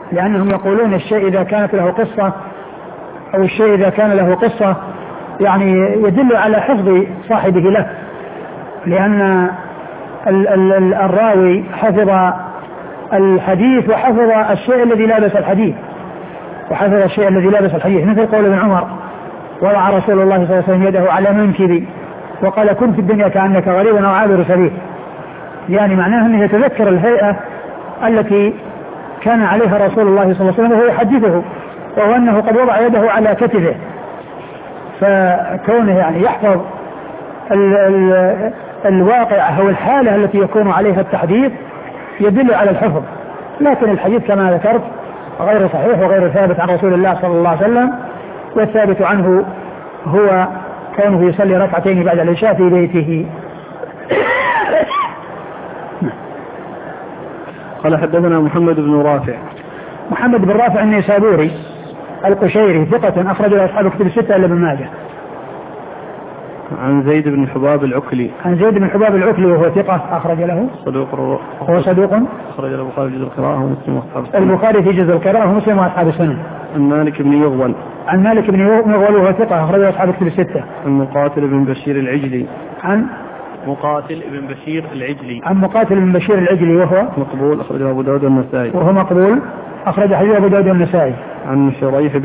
لأنهم يقولون الشيء إذا كانت له قصة أو الشيء إذا كان له قصة يعني يدل على حفظ صاحبه له، لأن الراوي حفظ الحديث وحفظ الشيء الذي لابس الحديث، مثل قول ابن عمر: وضع رسول الله صلى الله عليه وسلم يده على منكبي وقال: كن في الدنيا كأنك غريب أو عابر سبيل، يعني معناه أنه يتذكر الهيئة التي كان عليها رسول الله صلى الله عليه وسلم وهو يحدثه، وهو أنه قد وضع يده على كتفه، فكونه يعني يحفظ الواقع أو الحالة التي يكون عليها التحديث يدل على الحفظ. لكن الحديث كما ذكرت غير صحيح وغير ثابت عن رسول الله صلى الله عليه وسلم، والثابت عنه هو كونه يصلي ركعتين بعد العشاء في بيته. قال: حدثنا محمد بن رافع النيسابوري القشيري ثقة أخرج له أصحاب كتب الستة إلا ابن ماجه. عن زيد بن حباب العكلي وهو ثقة أخرج له صدوق أخرج له البخاري في جزء القراءة ومسلم وأصحاب السنن. البخاري في جزء القراءة ومسلم وأصحاب السنن. عن مالك بن يغول وهو ثقة أخرج له أصحاب كتب الستة. عن مقاتل بن بشير العجلي عن مقاتل بن بشير العجلي وهو مقبول أخرجه أبو داود والنسائي. أخرج حديث أبو داود والنسائي. عن شريح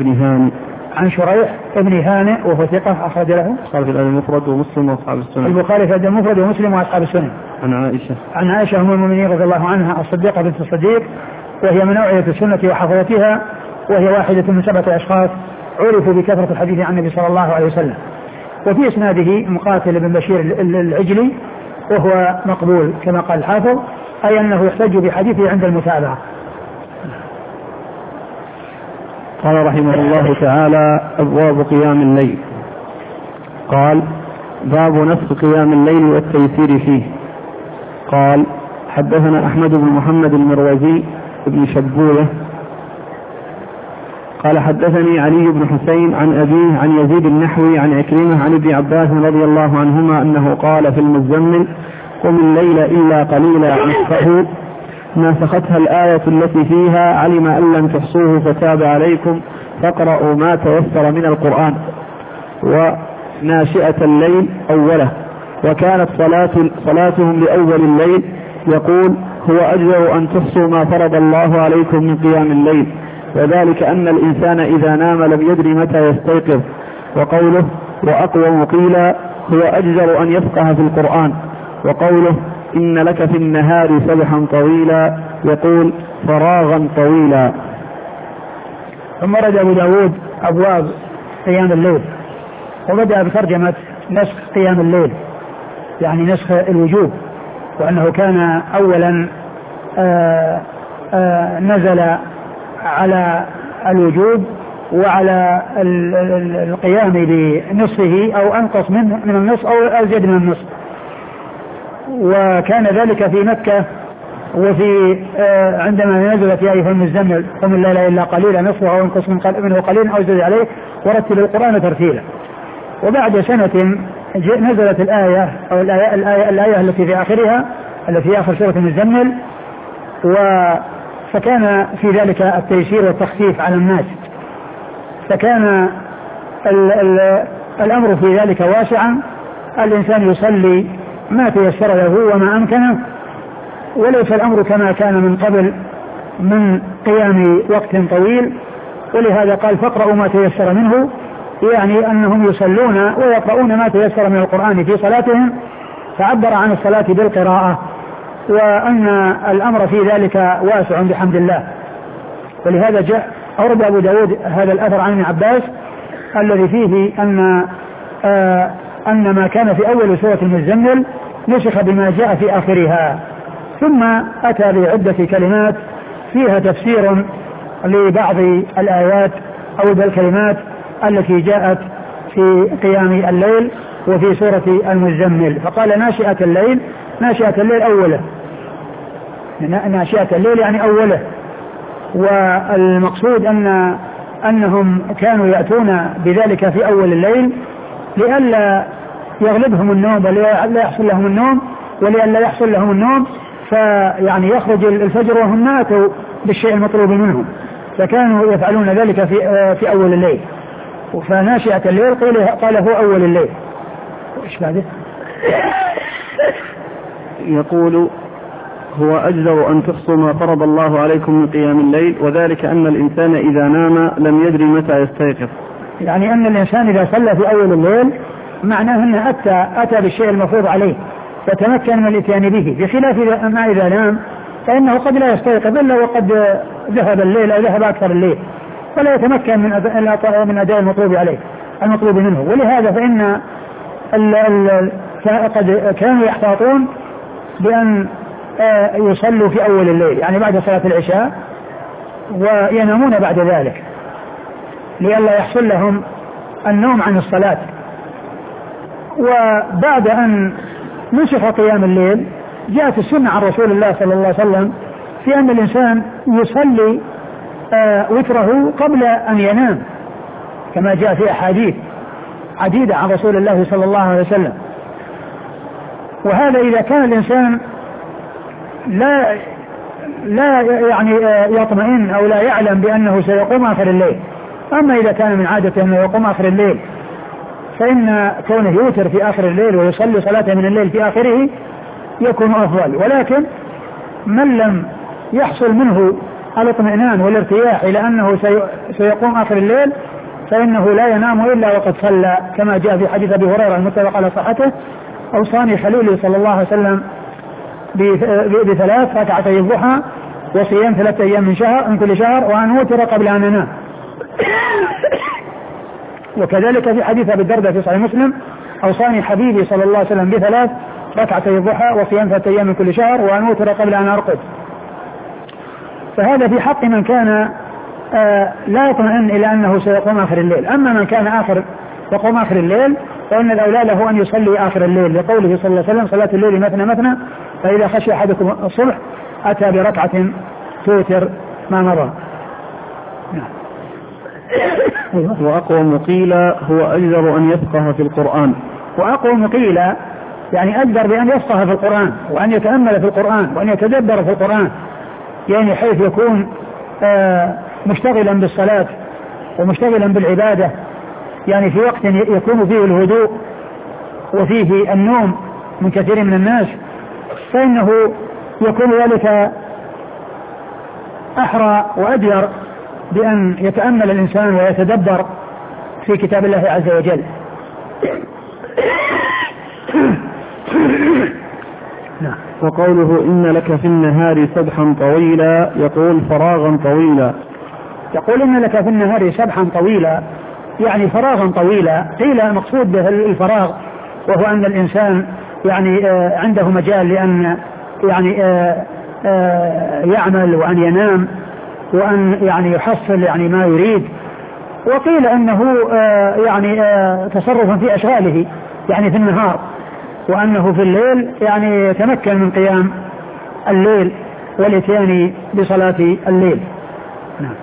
بن هانئ وهو ثقة أخرج له البخاري في الأدب المفرد ومسلم وأصحاب السنن. عن عائشة أم المؤمنين رضي الله عنها الصديقة بنت الصديق، وهي من أوعية السنة وحفظتها، وهي واحدة من 7 أشخاص عرفوا بكثرة الحديث عن النبي صلى الله عليه وسلم. وفي إسناده مقاتل بن بشير العجلي وهو مقبول كما قال الحافظ، أي أنه يحتج بحديثه عند المتابعة. قال رحمه الله تعالى: أبواب قيام الليل. قال: باب نسخ قيام الليل والتيسير فيه. قال: حدثنا أحمد بن محمد المروزي بن شبوية قال: حدثني علي بن حسين عن أبيه عن يزيد النحوي عن عكرمة عن ابن عباس رضي الله عنهما أنه قال في المزمل: قم الليل إلا قليلا نصفه، ناسختها الآية التي فيها: علم أن لن تحصوه فتاب عليكم فاقرأوا ما تيسر من القرآن، وناشئة الليل أوله، وكانت صلاتهم لأول الليل يقول: هو أجزر أن تحصوا ما فرض الله عليكم من قيام الليل، وذلك أن الإنسان إذا نام لم يدري متى يستيقظ. وقوله: وأقوم قيلا، هو أجزر أن يفقه في القرآن. وقوله: إن لك في النهار سبحا طويلا، يقول: فراغا طويلا. ثم رد أبو داود أبواب قيام الليل، وبدأ بترجمة نسخ قيام الليل، يعني نسخ الوجوب، وأنه كان أولا نزل على الوجوب وعلى القيام بنصفه أو أنقص من النصف أو أزيد من النصف، وكان ذلك في مكة. وفي عندما نزلت يا أيها المزمل قم الليل إلا قليلا نصفه أو انقص منه قليلا أو زد عليه ورتل القرآن ترتيلا. وبعد سنة نزلت الآية أو الآية التي في آخرها، التي في آخر سورة المزمل، فكان في ذلك التيسير والتخفيف على الناس، فكان الأمر في ذلك واسعا، الإنسان يصلي ما تيسر له وما أمكنه، وليس الأمر كما كان من قبل من قيام وقت طويل. ولهذا قال: فاقرأوا ما تيسر منه، يعني أنهم يصلون ويقرؤون ما تيسر من القرآن في صلاتهم، فعبر عن الصلاة بالقراءة، وأن الأمر في ذلك واسع بحمد الله. ولهذا جاء أورد أبو داود هذا الأثر عن ابن عباس الذي فيه أن ما كان في أول سورة المزمل نسخ بما جاء في آخرها، ثم أتى بعدة كلمات فيها تفسير لبعض الآيات أو بالكلمات التي جاءت في قيام الليل وفي سورة المزمل. فقال: ناشئة الليل أوله، ناشئة الليل يعني أوله. والمقصود أنهم كانوا يأتون بذلك في أول الليل لئلا يغلبهم النوم ولئلا يحصل لهم النوم فيعني يخرج الفجر وهم ماتوا بالشيء المطلوب منهم، فكانوا يفعلون ذلك في أول الليل، فناشئة الليل قال هو أول الليل. إيش بعده؟ يقول هو أجدر أن تحصوا ما فرض الله عليكم من قيام الليل، وذلك أن الإنسان إذا نام لم يدري متى يستيقظ. يعني أن الإنسان إذا صلى في أول الليل معناه أنه أتى بالشيء المفروض عليه فتمكن من الاتيان به، بخلاف ما إذا نام فإنه قد لا يستيقظ إلا وقد ذهب الليل أو ذهب أكثر الليل، فلا يتمكن من أداء المطلوب عليه المطلوب منه. ولهذا فإن قد كانوا يحتاطون بأن يصلوا في أول الليل، يعني بعد صلاة العشاء، وينامون بعد ذلك لئلا يحصل لهم النوم عن الصلاة. وبعد أن نسخ قيام الليل جاءت السنة عن رسول الله صلى الله عليه وسلم في أن الإنسان يصلي وتره قبل أن ينام، كما جاء في أحاديث عديدة عن رسول الله صلى الله عليه وسلم. وهذا إذا كان الإنسان لا يعني يطمئن أو لا يعلم بأنه سيقوم آخر الليل. أما إذا كان من عادته أنه يقوم آخر الليل فإن كونه يوتر في آخر الليل ويصلي صلاة من الليل في آخره يكون أفضل. ولكن من لم يحصل منه الاطمئنان والارتياح إلى أنه سيقوم آخر الليل فإنه لا ينام إلا وقد صلى، كما جاء في حديث أبي هريرة المتفق على صحته: أوصاني خليلي صلى الله عليه وسلم ب3 ركعتي الضحى وصيام 3 أيام من كل شهر وأن أوتر قبل أن أنام. وكذلك في حديث أبي الدرداء في صحيح مسلم: أوصاني حبيبي صلى الله عليه وسلم ب3 ركعتي الضحى وصيام 3 أيام من كل شهر وأن أوتر قبل أن أرقد. فهذا في حق من كان لا يطمئن إلى أنه سيقوم آخر الليل. أما من كان يقوم آخر الليل فإن الأولى له أن يصلي آخر الليل، لقوله صلى الله عليه وسلم: صلاة الليل مثنى مثنى فإذا خشي أحدكم الصبح أتى بركعة توتر ما مضى. وأقوم قيل هو أجدر أن يفقه في القرآن. وأقوم قيل يعني أجدر بأن يفقه في القرآن وأن يتأمل في القرآن وأن يتدبر في القرآن، يعني حيث يكون مشتغلا بالصلاة ومشتغلا بالعبادة، يعني في وقت يكون فيه الهدوء وفيه النوم من كثير من الناس، فإنه يكون ذلك أحرى وأجدر بأن يتأمل الإنسان ويتدبر في كتاب الله عز وجل. وقوله إن لك في النهار سبحا طويلا يقول فراغا طويلا. يقول إن لك في النهار سبحا طويلا يعني فراغا طويلا. قيل مقصود به الفراغ وهو أن الإنسان يعني عنده مجال لأن يعني يعمل وأن ينام وأن يعني يحصل يعني ما يريد. وقيل أنه يعني تصرف في أشغاله يعني في النهار، وأنه في الليل يعني يتمكن من قيام الليل والاتيان بصلاة الليل. نعم.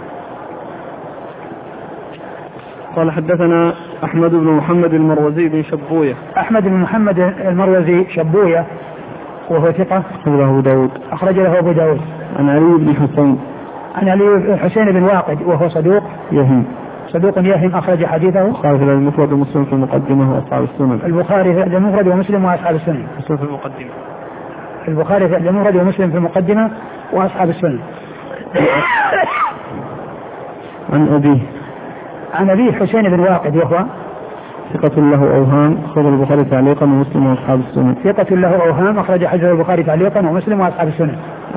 قال حدثنا أحمد بن محمد المروزي بن شبوية. أحمد بن محمد المروزي شبوية وهو ثقة أخرج له أبو داود. عن علي بن حسين. عن علي بن حسين بن واقد وهو صدوق يهم أخرج حديثه البخاري في المفرد ومسلم في المقدمة وأصحاب السنن. البخاري في المفرد ومسلم وأصحاب السنن. مسلم في المقدمة. البخاري في المفرد ومسلم في المقدمة وأصحاب السنن. عن أبيه حسين بن واقد وهو ثقة له أوهام أخرج البخاري تعليقا ومسلم وأصحاب السنن. ثقة له أوهام أخرج حديث البخاري تعليقا ومسلم وأصحاب السنن.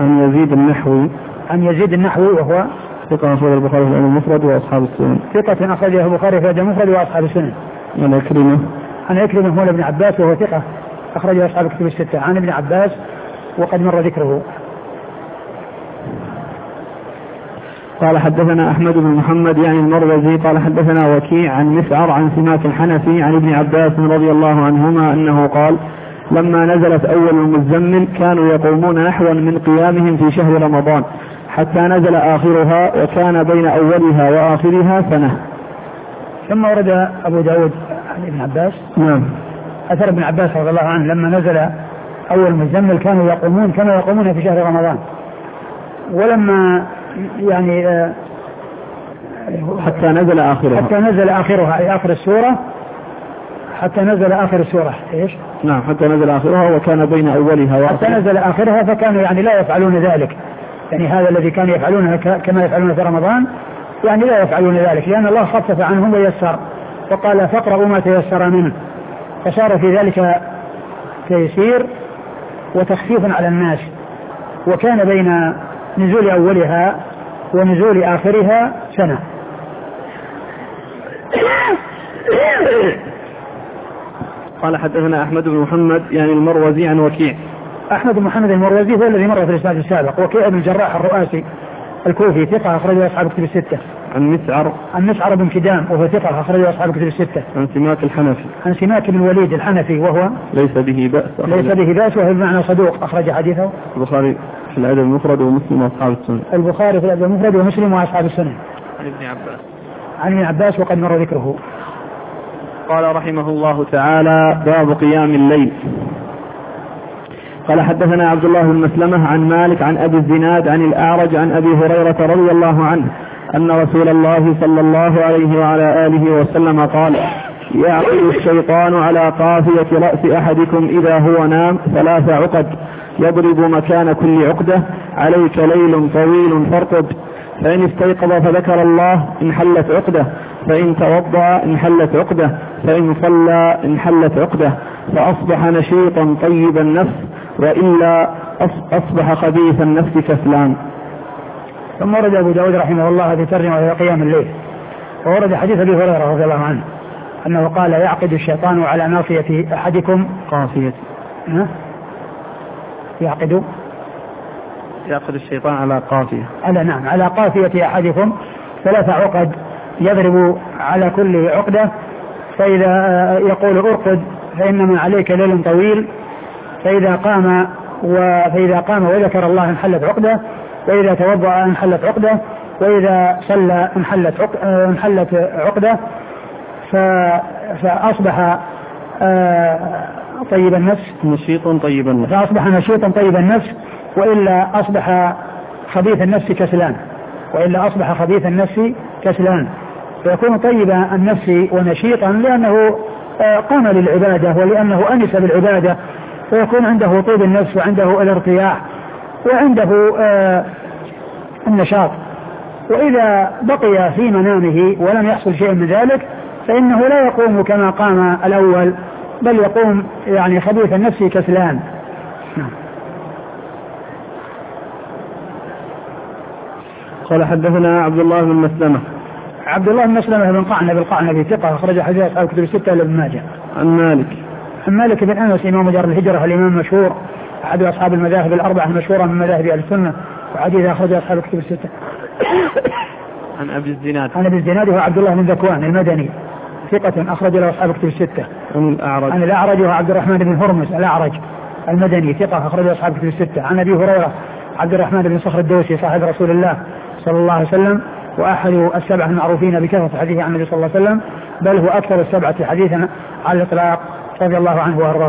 عن يزيد النحوي وهو ثقة أخرج البخاري في المفرد وأصحاب السنن. ثقة أخرجه البخاري في المفرد وأصحاب السنن. عن عكرمة مولى ابن عباس وهو ثقة أخرجه أصحاب الكتب الستة. عن ابن عباس وقد مر ذكره. قال حدثنا أحمد بن محمد يعني المروزي قال حدثنا وكيع عن مسعر عن سماك الحنفي عن ابن عباس رضي الله عنهما أنه قال: لما نزلت أول المزمل كانوا يقومون نحوا من قيامهم في شهر رمضان حتى نزل آخرها وكان بين أولها وآخرها سنة. ثم ورد أبو داود عن ابن عباس. نعم. أثر ابن عباس رضي الله عنه لما نزل أول المزمل كانوا يقومون كما يقومون في شهر رمضان، ولما يعني حتى نزل آخرها. حتى نزل آخرها أي آخر السورة. حتى نزل آخر السورة إيش؟ نعم حتى نزل آخرها وكان بين أولها وآخرها. حتى نزل آخرها فكانوا يعني لا يفعلون ذلك، يعني هذا الذي كانوا يفعلونه كما يفعلون في رمضان يعني لا يفعلون ذلك، لأن الله خفف عنهم ويسر وقال فاقرأوا ما تيسر منه، فصار في ذلك تيسير وتخفيف على الناس. وكان بين نزول أولها ونزول آخرها سنة. قال حدثنا أحمد بن محمد يعني المروزي عن وكيع. أحمد بن محمد المروزي هو الذي مر في الإسناد السابق. وكيع بن الجراح الرؤاسي الكوفي ثقة أخرجه أصحاب كتب الستة. عن مسعر بن كدام وهو ثقة أخرجه أصحاب كتب الستة. عن سماك الحنفي. عن سماك بن الوليد الحنفي وهو ليس به بأس وهو بمعنى صدوق أخرج حديثه البخاري في الأدب المفرد ومسلم وأصحاب السنن. البخاري في الأدب المفرد ومسلم وأصحاب السنن. عن ابن عباس وقد مر ذكره. قال رحمه الله تعالى باب قيام الليل. قال حدثنا عبد الله بن مسلمة عن مالك عن أبي الزناد عن الأعرج عن أبي هريرة رضي الله عنه أن رسول الله صلى الله عليه وعلى آله وسلم قال يعقد الشيطان على قافية رأس أحدكم إذا هو نام 3 عقد يضرب مكان كل عقدة عليك ليل طويل فارقد فإن استيقظ فذكر الله انحلت عقدة فإن توضأ انحلت عقدة فإن صلى انحلت عقدة فأصبح نشيطا طيب النفس وإلا أصبح خبيث النفس كسلان. ثم ورد أبو داود رحمه الله هذه ترجمة إلى قيام الليل. وورد حديث أبي هريرة رضي الله عنه أنه قال يعقد الشيطان على ناصية أحدكم يعقد الشيطان على قافية على قافية أحدكم 3 عقد يضرب على كل عقدة فإذا يقول ارقد فإنما عليك ليل طويل فإذا قام وذكر الله انحلت عقدة وإذا توضأ انحلت عقدة وإذا صلى انحلت عقدة فأصبح طيب النفس نشيطا طيب النفس فأصبح نشيطا طيب النفس وإلا أصبح خبيث النفس كسلان فيكون طيب النفس ونشيطا لأنه قام للعبادة ولأنه أنس بالعبادة فيكون عنده طيب النفس وعنده الارتياح وعنده النشاط. وإذا بقي في منامه ولم يحصل شيء من ذلك فإنه لا يقوم كما قام الأول بل يقوم يعني خبيث النفس كسلان. قال حدثنا عبد الله بن مسلمة بن قعنب القعنبي ثقة أخرج حديث أصحاب كتب الستة لابن ماجه. عن مالك بن أنس إمام دار الهجرة الإمام المشهور أحد أصحاب المذاهب الأربعة المشهورة من مذاهب أهل السنة وحديث أخرج أصحاب كتب الستة. عن أبي الزناد هو عبد الله بن ذكوان المدني ثقة أخرج له أصحاب كتب الستة. عن الأعرج هو عبد الرحمن بن هرمز الأعرج المدني ثقة أخرج له أصحاب كتب الستة. عن أبي هريرة عبد الرحمن بن صخر الدوسي صاحب رسول الله صلى الله عليه وسلم وأحد 7 المعروفين بكثرة حديثه عن النبي صلى الله عليه وسلم بل هو أكثر 7 حديثا على الإطلاق رضي الله عنه وأرضاه.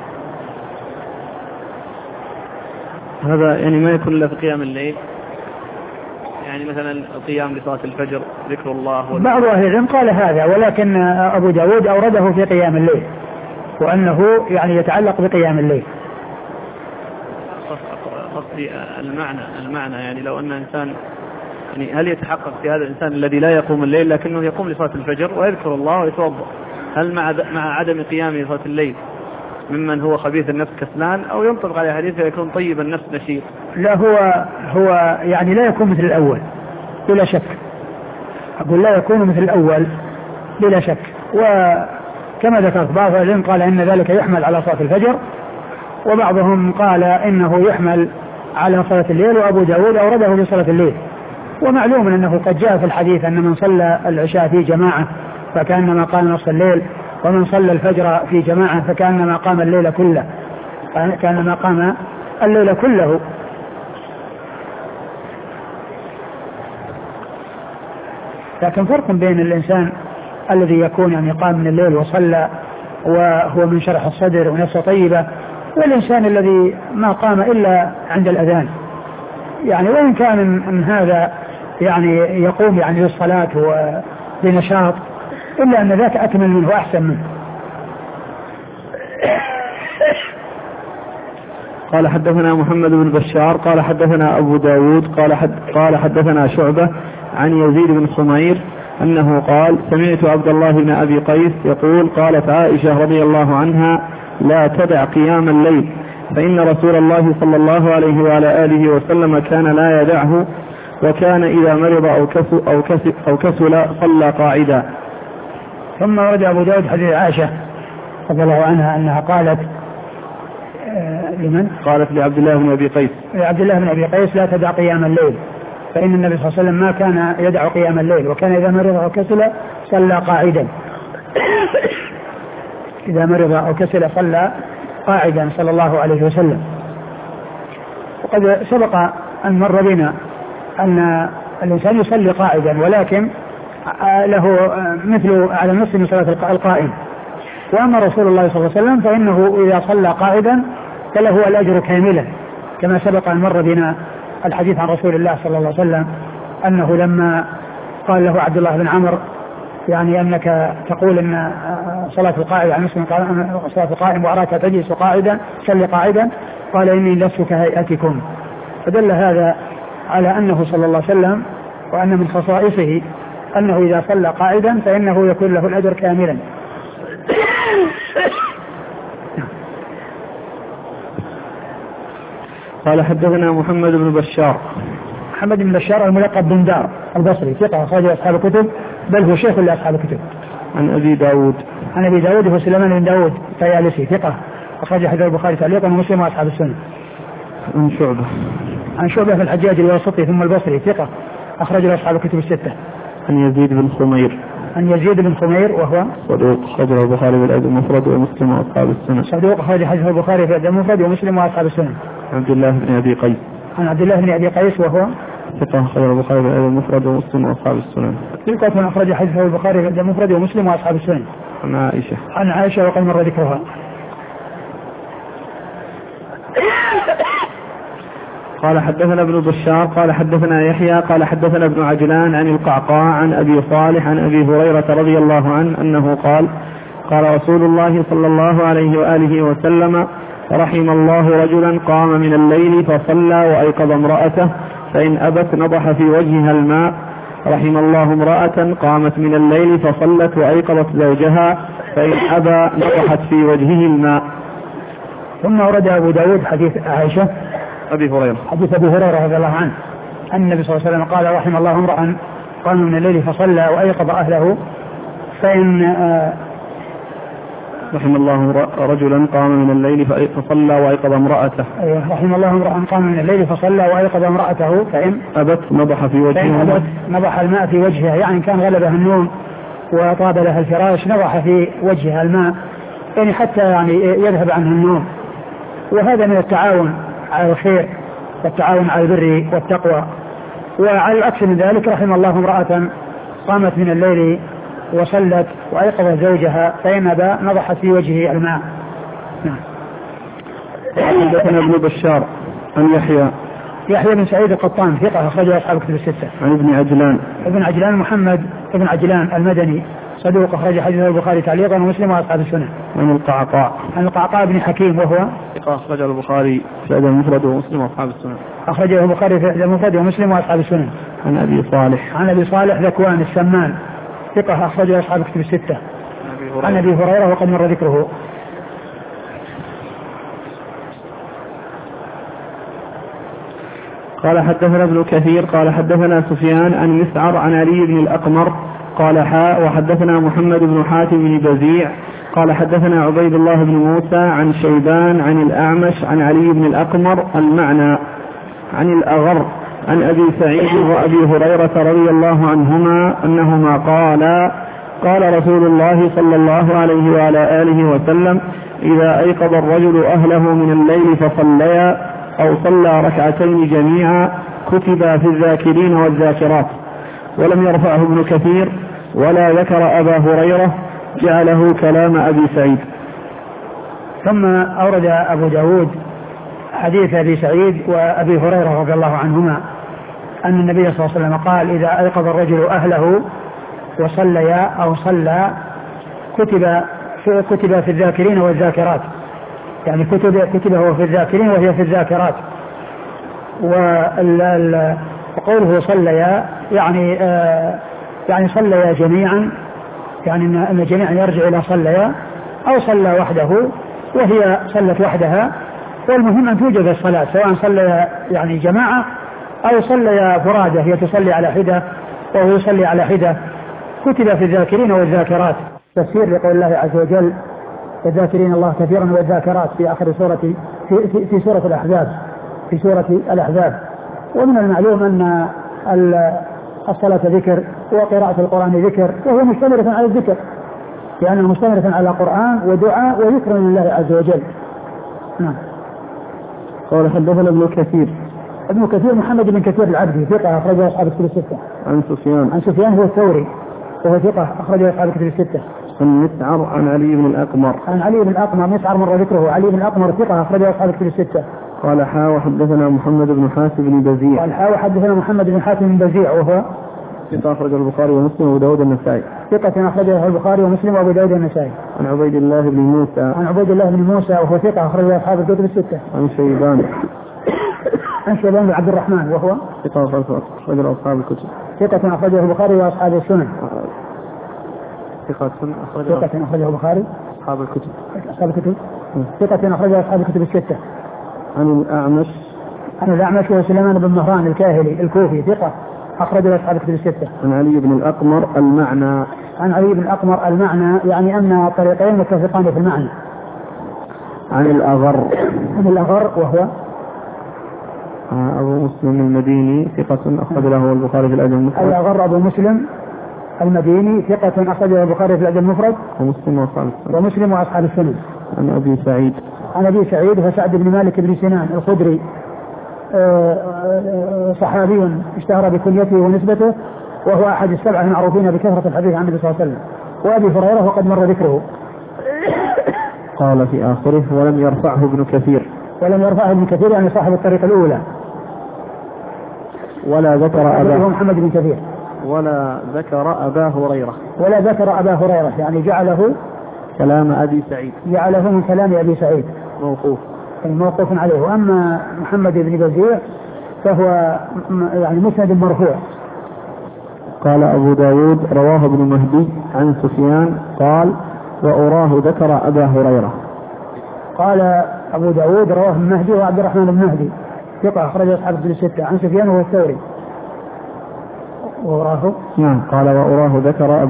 هذا يعني ما يكون إلا في قيام الليل يعني مثلا القيام لصلاة الفجر ذكر الله بعض أهل العلم قال هذا ولكن أبو داود أورده في قيام الليل وأنه يعني يتعلق بقيام الليل. قصدي المعنى يعني لو أن إنسان يعني هل يتحقق في هذا الإنسان الذي لا يقوم الليل لكنه يقوم لصلاة الفجر ويذكر الله ويتوضأ هل مع عدم قيامه لصلاة الليل ممن هو خبيث النفس كسلان أو ينطبق على حديث يكون طيب النفس نشيط؟ لا هو يعني لا يكون مثل الأول بلا شك. أقول لا يكون مثل الأول بلا شك. وكما ذكرت بعض العلم قال إن ذلك يحمل على صلاة الفجر وبعضهم قال إنه يحمل على صلاة الليل وأبو داود أورده في صلاة الليل. ومعلوم أنه قد جاء في الحديث أن من صلى العشاء في جماعة فكأنما قام نصف الليل ومن صلى الفجر في جماعة فكأنما قام الليل كله لكن فرق بين الإنسان الذي يكون يعني قام من الليل وصلى وهو من شرح الصدر ونفسه طيبة والإنسان الذي ما قام إلا عند الأذان يعني وإن كان من هذا يعني يقوم يعني للصلاة بنشاط، إلا أن ذاك أكمل منه وأحسن منه. قال حدثنا محمد بن بشار قال حدثنا أبو داود قال حدثنا شعبة عن يزيد بن خمير أنه قال سمعت عبد الله بن أبي قيس يقول قالت عائشة رضي الله عنها لا تدع قيام الليل فإن رسول الله صلى الله عليه وعلى آله وسلم كان لا يدعه وكان إذا مرض أو كسل صلى قاعدا. ثم ورد أبو داود حديث عائشة رضي الله عنها أنها قالت لمن؟ قالت لعبد الله بن أبي قيس لعبد الله بن أبي قيس لا تدع قيام الليل فإن النبي صلى الله عليه وسلم ما كان يدع قيام الليل وكان إذا مرض أو كسل صلى قاعدا. إذا مرض أو كسل صلى قاعدا صلى الله عليه وسلم. وقد سبق أن مر بنا أن الإنسان يصلي قاعدا ولكن له مثل على النصف من صلاة القائم. وأما رسول الله صلى الله عليه وسلم فإنه إذا صلى قاعدا فله الأجر كاملا كما سبق أن مر بنا الحديث عن رسول الله صلى الله عليه وسلم أنه لما قال له عبد الله بن عمرو يعني أنك تقول أن صلاة القائم عن نصف صلاة القائم وأراك تجلس قاعدا صلي قاعدا قال إني لست كهيئتكم. فدل هذا على أنه صلى الله عليه وسلم وأن من خصائصه أنه إذا صلى قاعدا فإنه يكون له الأجر كاملا. قال حدثنا محمد بن بشار محمد بن بشار الملقب بن دار البصري ثقة أخرجه أصحاب الكتب بل هو شيخ لأصحاب الكتب. عن أبي داود هو سليمان بن داود الطيالسي ثقة أخرج حديث البخاري تعليقا ومسلم وأصحاب السنة. عن شعبة في الحجاج الواسطي ثم البصري ثقة أخرج له أصحاب الكتب الستة. عن يزيد بن خمير وهو صدوق أخرج البخاري في الأدب المفرد ومسلم وأصحاب السنة. صدوق أخرج حديث البخاري في الأدب المفرد ومسلم وأصحاب السنة. عبد الله بن أبي قيس عن عبد الله بن أبي قيس وهو ثقة أخرج البخاري في الأدب المفرد ومسلم وأصحاب السنة. ثقة أخرج حديث البخاري في الأدب المفرد ومسلم وأصحاب السنة. عن عائشة وقد مر ذكرها. قال حدثنا ابن بشار قال حدثنا يحيى قال حدثنا ابن عجلان عن القعقاع عن أبي صالح عن أبي هريرة رضي الله عنه أنه قال رسول الله صلى الله عليه وآله وسلم رحم الله رجلا قام من الليل فصلى وأيقظ امرأته فإن أبت نضح في وجهها الماء. رحم الله امرأة قامت من الليل فصلت وأيقظت زوجها فإن أبى نضحت في وجهه الماء. ثم ورد أبو داود حديث عائشة حديث أبي هريرة رضي الله عنه أن النبي صلى الله عليه وسلم قال رحم الله امرأ قام من الليل فصلى وأيقظ أهله فإن رحم الله رجلا قام من الليل فصلى وأيقظ امرأته. رحم الله امرأ قام من الليل فصلى وأيقظ امرأته فإن أبت نضح في وجهها نضح الماء في وجهها يعني كان غلبها النوم وطاب لها الفراش نضح في وجهها الماء يعني حتى يعني يذهب عنها النوم. وهذا من التعاون على الخير والتعاون على البر والتقوى. وعلى العكس من ذلك رحم الله امرأة قامت من الليل وصلت وأيقظت زوجها فإن أبى نضحت في وجهه الماء. حدثنا ابن بشار عن يحيى بن سعيد القطان ثقة أخرجه أصحاب الكتب الستة. عن ابن عجلان محمد ابن عجلان المدني صدوق أخرج حديث البخاري تعليقا ومسلم وأصحاب السنة. عن القعقاع بن حكيم وهو ثقة أخرجه البخاري في الأدب المفرد ومسلم وأصحاب السنة. أخرجه البخاري في الأدب المفرد ومسلم وأصحاب السنة. عن أبي صالح ذكوان السمان ثقة أخرجه أصحاب الكتب الستة. عن أبي هريرة وقد مر ذكره. قال حدثنا ابن كثير قال حدثنا سفيان عن مسعر عن علي بن الأقمر قال وحدثنا محمد بن حاتم بن بزيع قال حدثنا عبيد الله بن موسى عن شيبان عن الأعمش عن علي بن الأقمر المعنى. عن الأغر عن أبي سعيد وأبي هريرة رضي الله عنهما أنهما قال رسول الله صلى الله عليه وعلى آله وسلم إذا أيقظ الرجل أهله من الليل فصليا أو صلى ركعتين جميعا كتب في الذاكرين والذاكرات. ولم يرفعه ابن كثير ولا ذكر أبا هريرة جعله كلام أبي سعيد. ثم أورد أبو داود حديث أبي سعيد وأبي هريرة رضي الله عنهما أن النبي صلى الله عليه وسلم قال إذا أيقظ الرجل أهله وصليا أو صلى كتب في الذاكرين والذاكرات، يعني كتب هو في الذاكرين وهي في الذاكرات. وقوله صليا يعني صليا جميعا، يعني أن جميعا يرجع إلى صليا، أو صلى وحده وهي صلت وحدها. والمهم أن توجد الصلاة سواء صلى يعني جماعة أو صلى فرادة، هي تصلي على حدة وهو يصلي على حدة. كتب في الذاكرين والذاكرات. تفسير لقول الله عز وجل الذاكرين الله كثيرا والذاكرات في آخر سورة في سورة الأحزاب. ومن المعلوم أن الصلاة ذكر وقراءة القرآن ذكر، وهي مشتملة على الذكر لأنها مشتملة على قرآن ودعاء وذكر لله عز وجل. نعم. قال حدثنا ابن كثير محمد بن كثير العبدي ثقة أخرجه أصحاب الكتب الستة. عن سفيان هو الثوري وهو ثقة أخرجه أصحاب الكتب الستة. عن مسعر عن علي بن الأقمر مسعر مر ذكره. علي بن الأقمر ثقة أخرجه أصحاب الكتب الستة. قال وحدثنا محمد بن حاتم بن بزيع وهو ثقة أخرجه البخاري ومسلم وأبو داود النسائي. ثقة أخرجه البخاري ومسلم وأبو داود النسائي. عن عبيد الله بن موسى وهو ثقة أخرجه أصحاب الكتب الستة. عن شيبان بن عبد الرحمن وهو ثقة أخرجه أصحاب الكتب. ثقة أخرجه البخاري وأصحاب السنن. ثقة أخرجه البخاري أصحاب الكتب. ثقة أخرجه أصحاب الكتب الستة. عن الأعمش وهو سليمان بن مهران الكاهلي الكوفي ثقة أخرجه أصحاب الكتب الستة. عن علي بن الأقمر المعنى يعني أن طريقين متفقان في المعنى. عن الأغر وهو أبو مسلم المديني ثقة أخرج له البخاري في الأدب المفرد. الأغر أبو مسلم المديني ثقة أخرجه البخاري في الأدب المفرد ومسلم وأصحاب السنن. عن أبي سعيد وسعد بن مالك بن سنان الخدري صحابي اشتهر بكنيته ونسبته، وهو أحد السبعة المعروفين بكثرة الحديث عن النبي صلى الله عليه وسلم. وأبي هريرة وقد مر ذكره. قال في آخره ولم يرفعه ابن كثير يعني صاحب الطريقة الأولى. ولا ذكر محمد بن كثير ولا ذكر أبا هريرة يعني جعله كلام أبي سعيد، جعله من كلام أبي سعيد موقوف عليه. وأما محمد بن بزيع فهو يعني مسند مرفوع. قال أبو داود رواه ابن مهدي عن سفيان قال وأراه ذكر أبا هريرة. قال أبو داود رواه ابن مهدي وعبد الرحمن بن مهدي ثقة أخرج أصحاب الكتب الستة. عن سفيان وهو الثوري. قال وأراه ذكر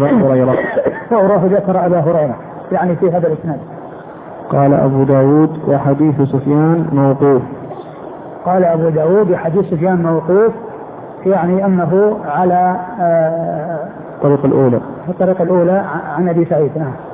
أبا هريرة يعني في هذا الإسناد. قال أبو داود وحديث سفيان موقوف. قال أبو داود وحديث سفيان موقوف يعني أنه على الطريقة الأولى عن أبي سعيد.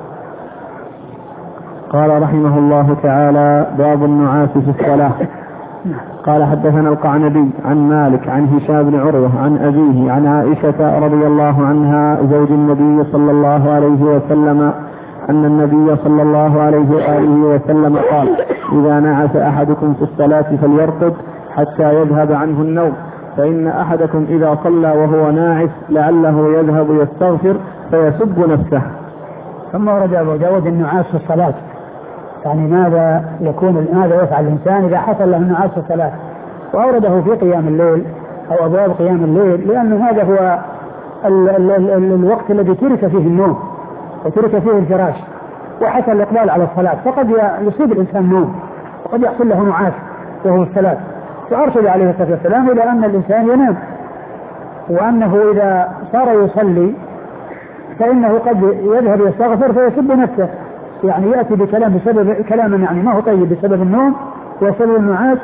قال رحمه الله تعالى باب النعاس في الصلاة. قال حدثنا القعنبي عن مالك عن هشام بن عروة عن أبيه عن عائشة رضي الله عنها زوج النبي صلى الله عليه وسلم أن النبي صلى الله عليه وآله وسلم قال إذا نعس أحدكم في الصلاة فليرقد حتى يذهب عنه النوم، فإن أحدكم إذا صلى وهو ناعس لعله يذهب يستغفر فيسب نفسه. ثم ورد أبو داود النعاس في الصلاة، يعني ماذا يفعل الإنسان إذا حصل له النعاس في الصلاة، وأورده في قيام الليل أو أبواب قيام الليل، لأن هذا هو الوقت الذي ترك فيه النوم وترك فيه الفراش وحصل الإقبال على الصلاة، فقد يصيب الإنسان نوم وقد يحصل له نعاس وهو الصلاة. فأرشد عليه الصلاة والسلام إلى أن الإنسان ينام، وأنه إذا صار يصلي فإنه قد يذهب يستغفر فيسب نفسه، يعني يأتي بكلام كلاما يعني ما هو طيب بسبب النوم وسبب النعاس،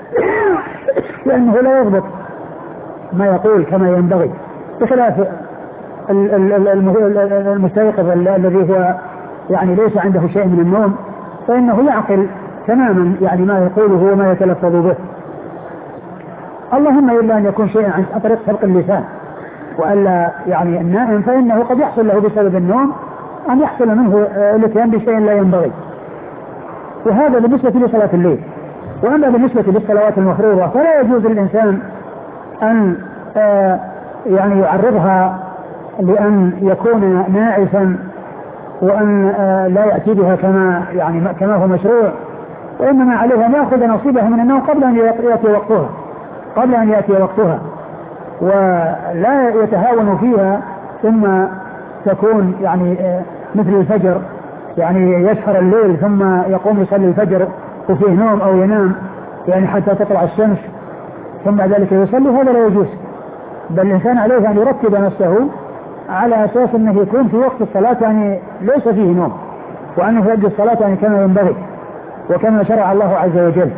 لأنه لا يضبط ما يقول كما ينبغي، بخلاف المستيقظ الذي هو يعني ليس عنده شيء من النوم، فإنه يعقل تماما يعني ما يقوله وما يتلفظ به، اللهم إلا أن يكون شيء عن طريق سبق اللسان، وألا يعني النائم فإنه قد يحصل له بسبب النوم أن يحصل منه الاتيان بشيء لا ينبغي. وهذا بالنسبة لصلاة الليل. وأما بالنسبة للصلوات المفروضة فلا يجوز للإنسان أن يعني يعرضها لأن يكون ناعسا وأن لا يأتي بها كما هو مشروع، وإنما عليه أن يأخذ نصيبه من النوم قبل أن يأتي وقتها ولا يتهاون فيها ثم تكون يعني مثل الفجر، يعني يسهر الليل ثم يقوم يصلي الفجر وفيه نوم أو ينام يعني حتى تطلع الشمس ثم ذلك يصلي، هذا لا يجوز. بل الإنسان عليه أن يرتب نفسه على أساس أنه يكون في وقت الصلاة يعني ليس فيه نوم، وأنه يؤدي الصلاة يعني كما ينبغي وكما شرع الله عز وجل.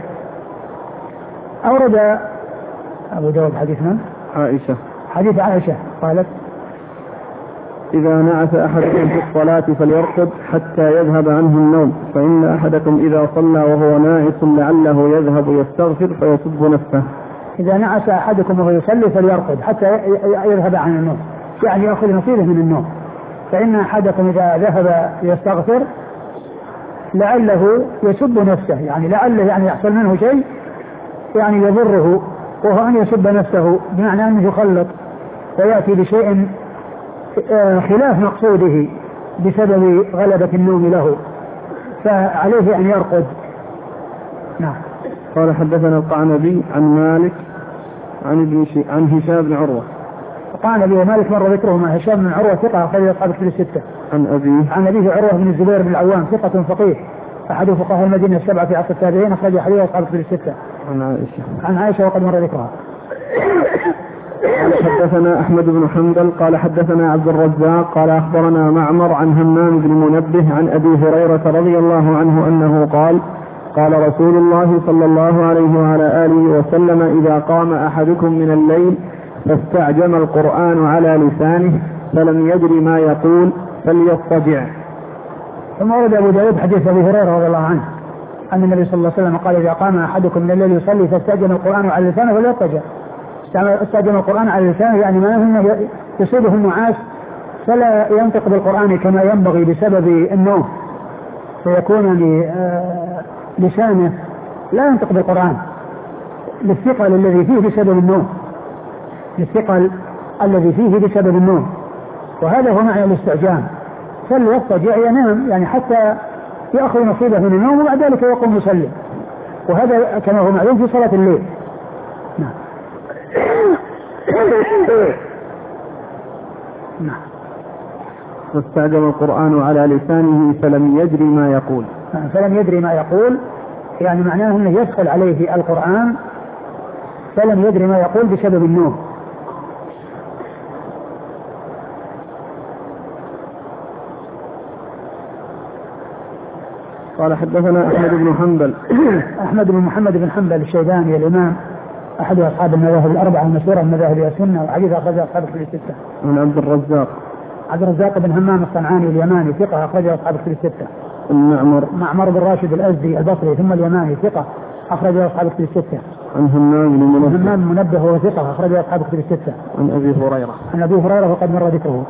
أورد أبو داود حديث عائشة قالت: إذا نعس أحدكم في الصلاة فليرقد حتى يذهب عنه النوم، فإن أحدكم إذا صلى وهو ناعس لعله يذهب يستغفر فيسب نفسه. إذا نعس أحدكم وهو يصلي فليرقد حتى يذهب عن النوم، يعني يأخذ نصيبه من النوم. فإن أحدكم إذا ذهب يستغفر لعله يسب نفسه، يعني لعله يعني يحصل منه شيء يعني يضره، وهو أن يسب نفسه بمعنى أنه يخلط ويأتي بشيء خلاف مقصوده بسبب غلبة النوم له، فعليه أن يرقد. نعم. قال: حدثنا القعنبي عن مالك عن هشام بن عروة. القعنبي ومالك مر ذكرهما. هشام بن عروة ثقة أخرج أصحاب الكتب الستة. عن أبيه عروة بن الزبير بن العوام ثقة فقيه أحد فقهاء المدينة السبعة في عصر التابعين، أخرج حديث أصحاب الكتب الستة. عن عائشة وقد مر ذكرها. قال: حدثنا أحمد بن حنبل قال حدثنا عبد الرزاق قال أخبرنا معمر عن همام بن منبه عن أبي هريرة رضي الله عنه أنه قال: قال رسول الله صلى الله عليه وعلى آله وسلم: إذا قام أحدكم من الليل فاستعجم القرآن على لسانه فلم يدر ما يقول فليضطجع. ثم ورد أبو داود حديث أبي هريرة رضي الله عنه أن النبي صلى الله عليه وسلم قال: إذا قام أحدكم من الليل يصلي فاستعجم القرآن على لسانه فليضطجع. استعجم القرآن على لسانه يعني ما أنه يصيبه النعاس فلا ينطق بالقرآن كما ينبغي بسبب النوم، فيكون لسانه لا ينطق بالقرآن للثقل الذي فيه بسبب النوم، وهذا هو معنى الاستعجام. فليضطجع ينام يعني حتى يأخذ نصيبه من النوم وبعد ذلك يقوم يصلي، وهذا كما هو معلوم في صلاة الليل. نعم. فاستعجم القرآن على لسانه فلم يدري ما يقول. يعني معناه أنه يدخل عليه القرآن فلم يدري ما يقول بسبب النوم. قال: حدثنا أحمد بن محمد بن حنبل الشيباني الإمام أحد أصحاب المذاهب الأربعة المشهورة من مذاهب السنة، وحديث أخرج أصحاب الكتب الستة. عن عبد الرزاق بن همام الصنعاني اليماني ثقة أخرج أصحاب الكتب الستة. معمر بن راشد الأزدي البصري ثم اليماني ثقة أخرج أصحاب الكتب الستة. عن همام بن منبه وهو ثقة أخرج أصحاب الكتب الستة. عن أبي هريرة وقد مر ذكره.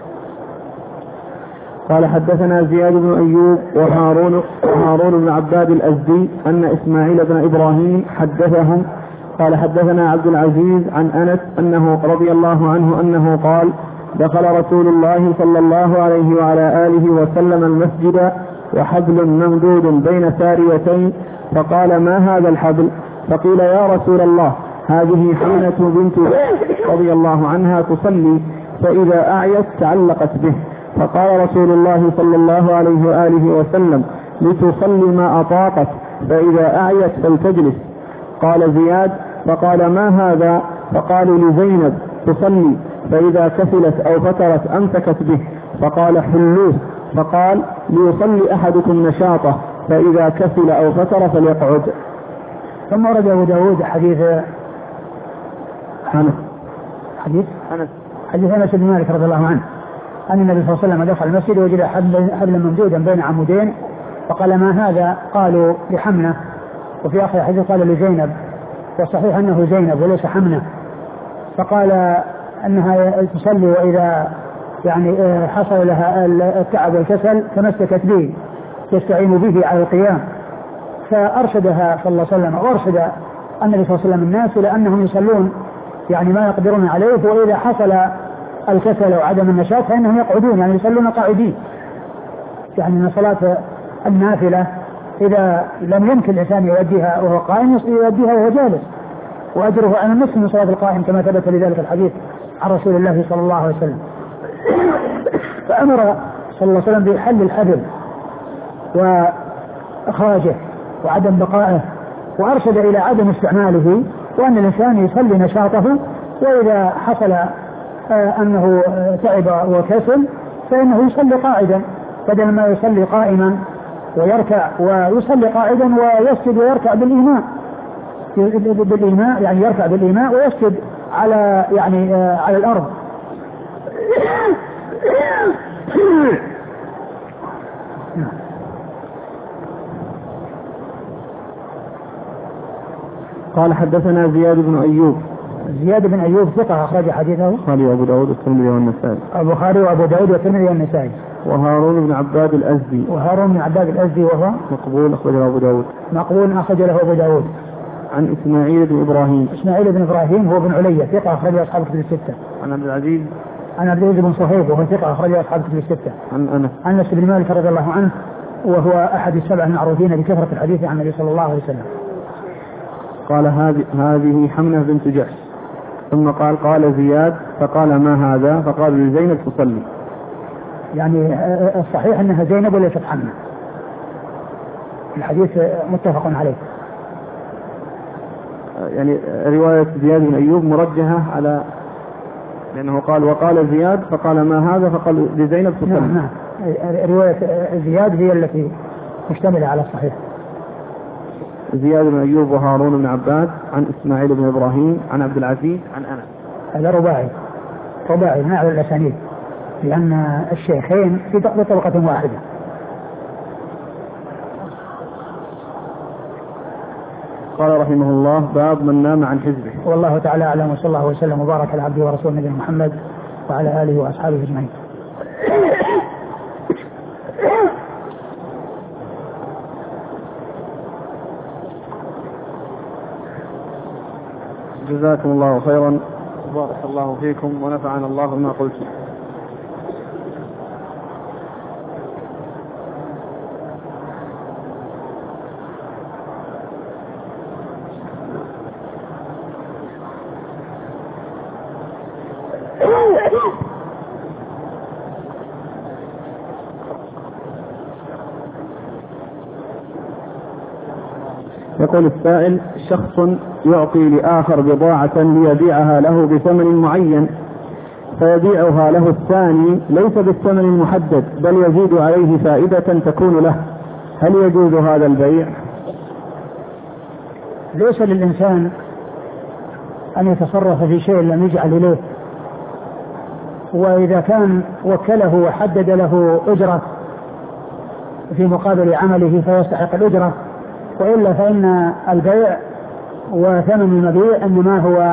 قال: حدثنا زياد بن أيوب وهارون بن عباد الأزدي أن إسماعيل بن إبراهيم حدثهم قال: حدثنا عبد العزيز عن أنس أنه رضي الله عنه أنه قال: دخل رسول الله صلى الله عليه وعلى آله وسلم المسجد وحبل ممدود بين ساريتين، فقال: ما هذا الحبل؟ فقيل: يا رسول الله، هذه حمنة بنت رضي الله عنها تصلي، فإذا أعيت تعلقت به. فقال رسول الله صلى الله عليه وآله وسلم: لتصلي ما أطاقت، فإذا أعيت فلتجلس. قال زياد: فقال: ما هذا؟ فقالوا: لزينب تصلي، فإذا كسلت أو فترت أمسكت به. فقال: حلوه. فقال: ليصلي أحدكم نشاطه، فإذا كسل أو فتر فليقعد. ثم ورد أبو داود حديث أنس بن مالك رضي الله عنه أن النبي صلى الله عليه وسلم دخل المسجد وجد حبلا ممدودا بين عمودين، فقال: ما هذا؟ قالوا: لحمنة. وفي آخر الحديث قال: لزينب، والصحيح أنه زينب وليس حمنة. فقال أنها تصلي وإذا يعني حصل لها التعب والكسل تمسكت به تستعين به على القيام، فأرشدها صلى الله عليه وسلم وأرشد النبي صلى الله عليه وسلم الناس إلى أنهم يصلون يعني ما يقدرون عليه، وإذا حصل الكسل وعدم النشاط فإنهم يقعدون يعني يصلون قاعدين. يعني من صلاة النافلة إذا لم يمكن الإنسان يؤديها وهو قائم يؤديها وهو جالس، وأجره على النصف من صلاة القائم كما ثبت لذلك الحديث عن رسول الله صلى الله عليه وسلم. فأمر صلى الله عليه وسلم بحل الحبل وإخراجه وعدم بقائه، وأرشد إلى عدم استعماله، وأن الإنسان يصلي نشاطه، وإذا حصل أنه تعب وكسل فإنه يصلي قاعدا بدل ما يصلي قائما ويركع، ويصلي قاعدا ويسجد ويركع بالإيماء يعني يركع بالإيماء ويسجد على يعني على الأرض. قال حدثنا زياد بن أيوب. زياد بن أيوب ثقة أخرج حديثه البخاري وأبو داود والترمذي والنسائي. البخاري وأبو داود والترمذي والنسائي. وهارون بن عباد الأزدي. وهارون بن عباد الأزدي وهو مقبول أخرج له أبو داود. مقبول أخرج له أبو داود. عن إسماعيل بن إبراهيم. إسماعيل بن إبراهيم هو بن علية ثقة أخرج أصحاب الكتب الستة. عن عبد العزيز. عن عبد العزيز بن صهيب وهو ثقة أخرج أصحاب الكتب الستة. عن أنس بن مالك رضي الله عنه وهو أحد السبع المعروفين بكثرة الحديث عن النبي صلى الله عليه وسلم. قال هذه حمنة بنت جحش، ثم قال زياد فقال ما هذا؟ فقال لزينب تصلي. يعني الصحيح أنها زينب وليست حمنة، الحديث متفق عليه. يعني رواية زياد بن أيوب مرجحة على، لأنه قال وقال زياد فقال ما هذا؟ فقال لزينب تصلي. نعم. رواية زياد هي التي مشتملة على الصحيح. زياد بن أيوب وهارون بن عباد عن إسماعيل بن إبراهيم عن عبد العزيز عن أنس. هذا رباعي من أعلى الأسانيد، لأن الشيخين في طبقة واحدة. قال رحمه الله باب من نام عن حزبه. والله تعالى أعلم، وصلى الله وسلم وبارك على عبده ورسوله نبينا محمد وعلى آله وأصحابه أجمعين. جزاكم الله خيرا، بارك الله فيكم ونفعنا الله بما قلتم. يقول السائل: شخص يعطي لآخر بضاعة ليبيعها له بثمن معين، فيبيعها له الثاني ليس بالثمن المحدد بل يزيد عليه فائدة تكون له، هل يجوز هذا البيع؟ ليس للإنسان أن يتصرف في شيء لم يجعل إليه، وإذا كان وكله وحدد له أجرة في مقابل عمله فيستحق الأجرة، وإلا فإن البيع وثمن المبيع إنما هو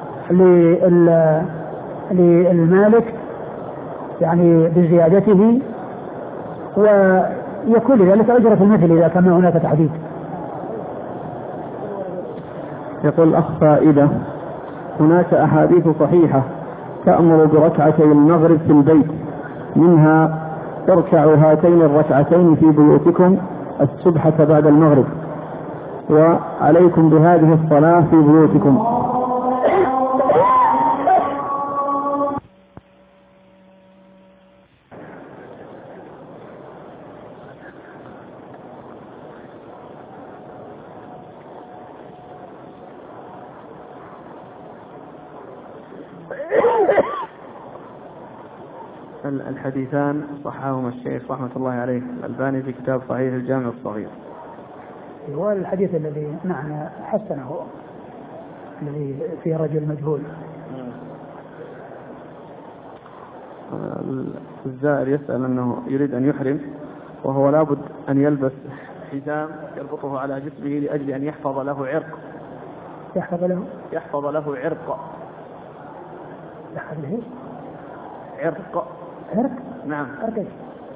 للمالك يعني بزيادته، ويكون لذلك أجرة المثل إذا كان هناك تحديد. يقول الأخ: فائدة، هناك أحاديث صحيحة تأمر بركعتي المغرب في البيت، منها: اركعوا هاتين الركعتين في بيوتكم السبحة بعد المغرب، وعليكم بهذه الصلاة في بيوتكم. الحديثان صححهما الشيخ رحمة الله عليه الألباني في كتاب صحيح الجامع الصغير. هو الحديث الذي نحن حسنه الذي فيه رجل مجهول. الزائر يسأل أنه يريد أن يحرم، وهو لابد أن يلبس حزام يربطه على جسمه لأجل أن يحفظ له عرق. يحفظ له عرق. عرق. نعم.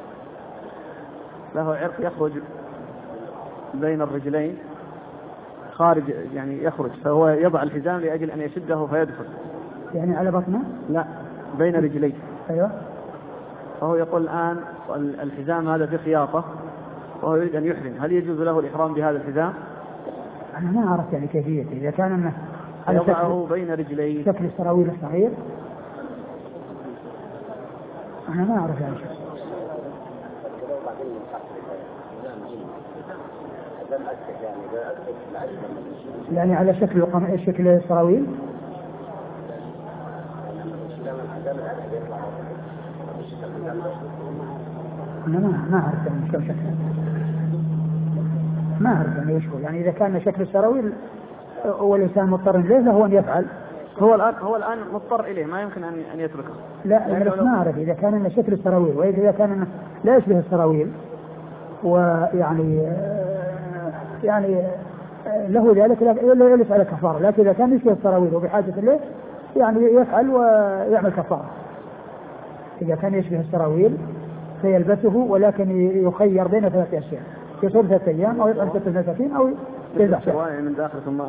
له عرق يخرج بين الرجلين خارج يعني يخرج، فهو يضع الحزام لأجل أن يشده فيدخل. يعني على بطنه؟ لا، بين رجليه. أيوة. فهو يقول الآن الحزام هذا في خياطة وهو يريد أن يحرم، هل يجوز له الإحرام بهذا الحزام؟ أنا ما أعرف يعني كيفية، إذا كان أنه يضعه بين رجليه شكل السراويل الصغير، أنا ما أعرف يعني شيء. يعني على شكل السراويل. أنا ما أعرف يعني شو شكله، ما أعرف يعني إيش هو. يعني إذا كان شكل السراويل والإنسان مضطر إليه فهو أن يفعل. هو الآن مضطر إليه، ما يمكن أن يتركه. لا بس ما أعرف إذا كان شكل السراويل، وإذا كان لا يشبه السراويل ويعني له ذلك لا يفعل كفارة. لكن إذا كان يشبه السراويل وبحاجة إليه يعني يفعل ويعمل كفارة. إذا كان يشبه السراويل فيلبسه، ولكن يخير بين 3 أشياء: يصوم 3 أيام أو يطعم 6 مساكين أو يذبح شاة من داخل ثم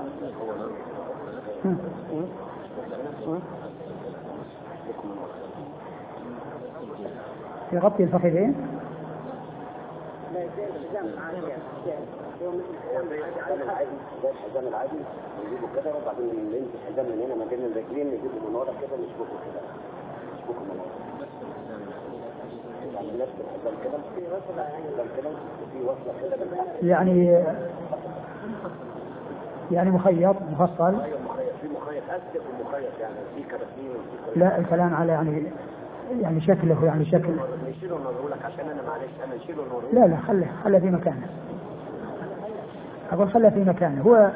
يغطي الفخذين. الحزام العادي يجيبوا كده، وبعدين ينزل الحزام من هنا ما بين الرجلين يجيبوا من ورا كده يشبكوا كده من ورا، يعني نفس الحزام كده في وصله، في وصله كده يعني مخيط مفصل. ايوه مخيط، في مخيط اسد ومخيط يعني في كراتين. لا الكلام على يعني شكله، يعني شكل نشيله ونوريه لك عشان انا معلش انا نشيله ونوريه. لا خله في مكانه، أقول خله في مكانه. هو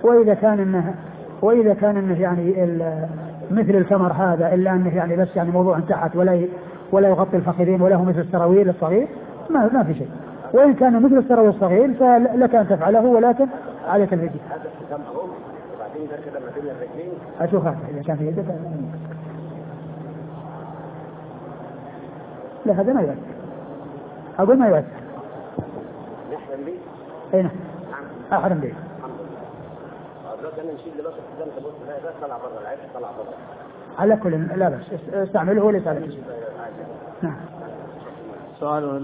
وإذا كان إنه يعني مثل الكمر هذا، إلا أنه يعني بس يعني موضوع تحت ولا يغطي الفخذين ولا هو مثل السراويل الصغير، ما في شيء. وإن كان مثل السراويل الصغير فلك أن تفعله، ولكن عليك الفدية. هذا الحزام اهو، وبعدين ده كده ما بين الرجلين. أشوف هذا إذا كان في يدك. لا هذا ما يؤثر، أقول ما يؤثر. نحرم به؟ أي نعم أحرم به. دلوقتي أنا نشيل لباس الحزام، تبص لا ده طلع بره، العيش طلع بره. على كل لا بس استعمله وليس على شيء. نعم. سؤاله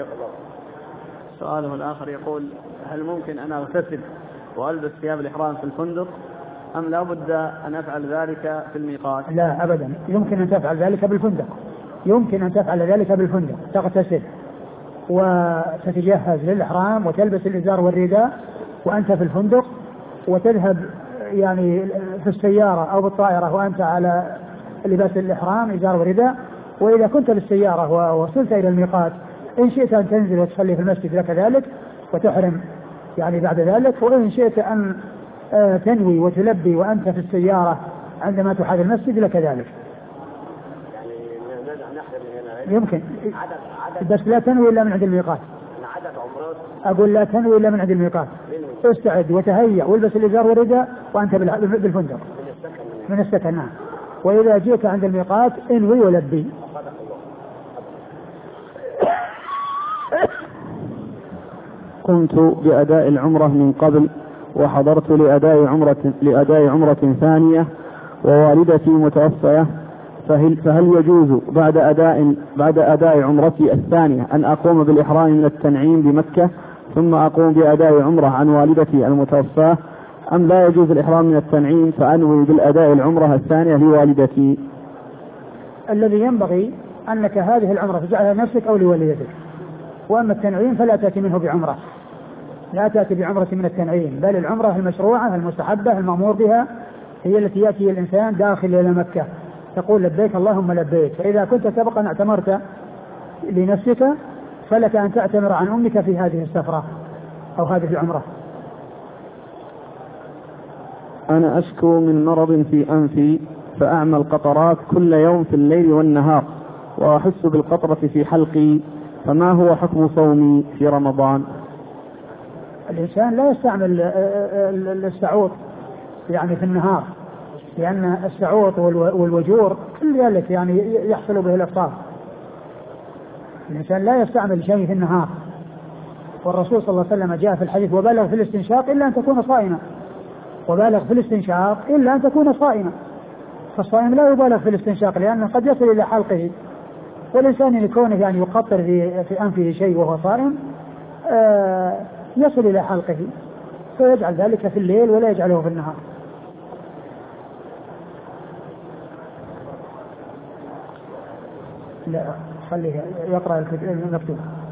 الآخر يقول: هل ممكن أن أغتسل وألبس ثياب الإحرام في الفندق، أم لا بد أن أفعل ذلك في الميقات؟ لا أبدا، يمكن أن تفعل ذلك بالفندق. تغتسل وتتجهز للإحرام وتلبس الإزار والرداء وأنت في الفندق، وتذهب يعني في السيارة أو بالطائرة وأنت على لباس الإحرام إزار ورداء. وإذا كنت بالسيارة ووصلت إلى الميقات إن شئت أن تنزل وتصلي في المسجد لك ذلك وتحرم يعني بعد ذلك، وإن شئت أن تنوي وتلبي وأنت في السيارة عندما تحاذي المسجد لك ذلك. يمكن بس لا تنوي إلا من عند الميقات. أقول لا تنوي إلا من عند الميقات. استعد وتهيأ والبس الإزار والرداء وأنت بالفندق من السكن. نعم. وإذا جئت عند الميقات انوي ولبي. قمت بأداء العمرة من قبل وحضرت لأداء عمرة ثانية ووالدتي متوفية، فهل يجوز بعد أداء عمرتي الثانية أن أقوم بالإحرام من التنعيم بمكة ثم أقوم بأداء عمرة عن والدتي المتوفاة، أم لا يجوز الإحرام من التنعيم فأنوي بالأداء العمرة الثانية لوالدتي؟ الذي ينبغي أنك هذه العمرة تجعلها لنفسك أو لوالدتك، وأما التنعيم فلا تأتي منه بعمرة، لا تأتي بعمرة من التنعيم، بل العمرة المشروعة المستحبة المأمور بها هي التي يأتي الإنسان داخل إلى مكة تقول لبيك اللهم لبيك. فإذا كنت سبقا اعتمرت لنفسك فلك أن تعتمر عن أمك في هذه السفرة أو هذه العمرة. أنا أشكو من مرض في أنفي فأعمل قطرات كل يوم في الليل والنهار وأحس بالقطرة في حلقي، فما هو حكم صومي في رمضان؟ الإنسان لا يستعمل السعوط يعني في النهار، لأن السعوط والوجور كل ذلك يعني يحصل به الإفطار. الإنسان لا يستعمل شيء في النهار، والرسول صلى الله عليه وسلم جاء في الحديث وبلغ في الاستنشاق إلا أن تكون صائما، وبالغ في الاستنشاق إلا أن تكون صائما، فالصائم لا يبالغ في الاستنشاق لأنه قد يصل إلى حلقه، والإنسان لكونه يعني يقطر في أنفه شيء وهو صائم يصل إلى حلقه، فيجعل ذلك في الليل ولا يجعله في النهار. لا خليه يقرأ المكتوب.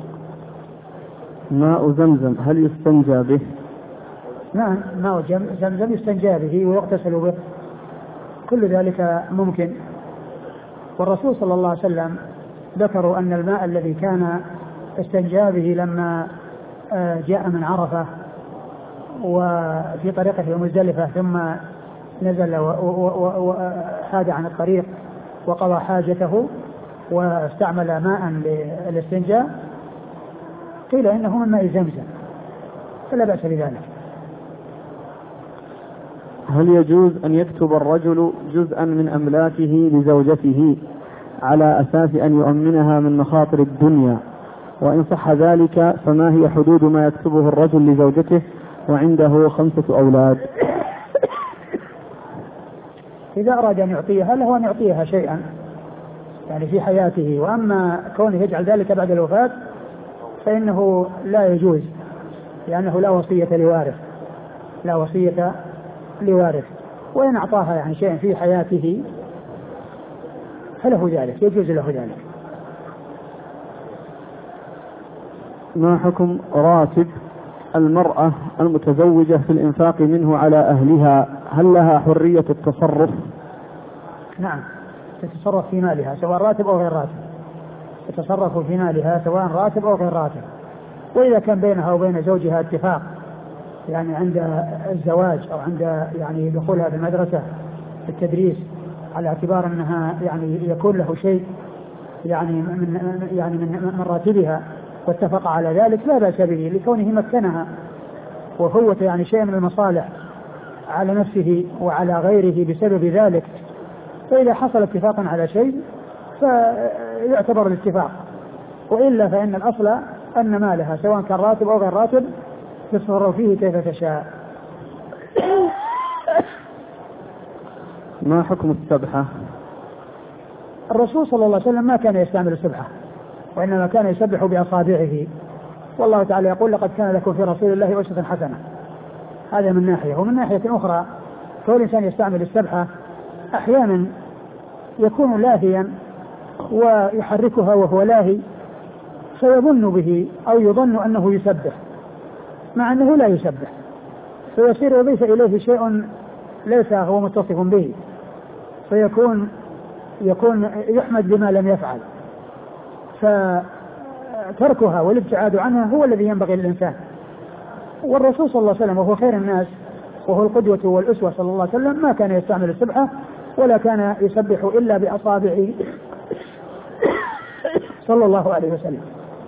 ماء زمزم هل يستنجى به؟ نعم، ماء زمزم يستنجى به ويغتسل به، كل ذلك ممكن. والرسول صلى الله عليه وسلم ذكروا أن الماء الذي كان استنجى به لما جاء من عرفة وفي طريقه إلى مزدلفة ثم نزل وحاد عن الطريق وقضى حاجته واستعمل ماء للاستنجاء، قيل إنه من ماء زمزم فلا بأس بذلك. هل يجوز أن يكتب الرجل جزءا من أملاكه لزوجته على أساس أن يؤمنها من مخاطر الدنيا؟ وإن صح ذلك فما هي حدود ما يكتبه الرجل لزوجته وعنده 5 أولاد؟ إذا أراد أن يعطيها له أن يعطيها شيئا يعني في حياته، وأما كونه يجعل ذلك بعد الوفاة فإنه لا يجوز، لأنه لا وصية لوارث، لا وصية لوارث. وإن أعطاها يعني شيئا في حياته فله ذلك، يجوز له ذلك. ما حكم راتب المرأة المتزوجة في الإنفاق منه على أهلها؟ هل لها حرية التصرف؟ نعم، تتصرف في مالها سواء راتب أو غير راتب، تتصرف في مالها سواء راتب أو غير راتب. وإذا كان بينها وبين زوجها اتفاق يعني عند الزواج أو عند يعني دخولها في المدرسة في التدريس على اعتبار أنها يعني يكون له شيء يعني من راتبها واتفق على ذلك لا بأس به، لكونه مكنها وفوت يعني شيء من المصالح على نفسه وعلى غيره بسبب ذلك. فإذا حصل اتفاق على شيء فيعتبر الاتفاق، وإلا فإن الأصل أن مالها سواء كان راتب أو غير راتب تصرف فيه كيف تشاء. ما حكم السبحة؟ الرسول صلى الله عليه وسلم ما كان يستعمل السبحة، وإنما كان يسبح بأصابعه، والله تعالى يقول لقد كان لكم في رسول الله أسوة حسنة. هذا من ناحية. ومن ناحية أخرى كل إنسان يستعمل السبحة أحيانا يكون لاهيا ويحركها وهو لاهي فيظن به أو يظن أنه يسبح مع أنه لا يسبح، فيصير يضيف إليه شيء ليس هو متصف به، فيكون يحمد بما لم يفعل. فتركها والابتعاد عنها هو الذي ينبغي للإنسان. والرسول صلى الله عليه وسلم وهو خير الناس وهو القدوة والأسوة صلى الله عليه وسلم ما كان يستعمل السبحة ولا كان يسبح إلا بأصابعه صلى الله عليه وسلم.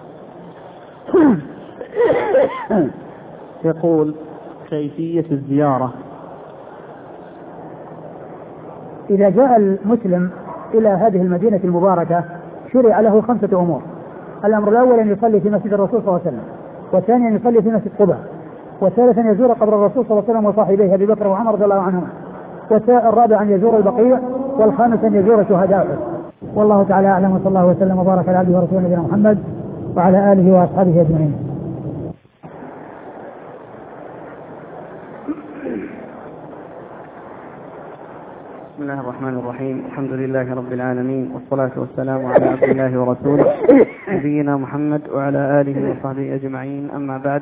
يقول كيفية الزيارة؟ إذا جاء المسلم إلى هذه المدينة المباركة شرع له 5 أمور. الأمر الأول أن يصلي في مسجد الرسول صلى الله عليه وسلم، والثاني أن يصلي في مسجد قباء، والثالث أن يزور قبر الرسول صلى الله عليه وسلم وصاحبيه أبي بكر وعمر رضي الله عنهما، والرابع أن يزور البقيع، والخامس أن يزور شهداءه. والله تعالى أعلم، وصلى الله وسلم وبارك على عبده ورسوله نبينا محمد وعلى آله وأصحابه أجمعين. بسم الله الرحمن الرحيم. الحمد لله رب العالمين، والصلاة والسلام على عبد الله ورسوله نبينا محمد وعلى آله وصحبه أجمعين. أما بعد،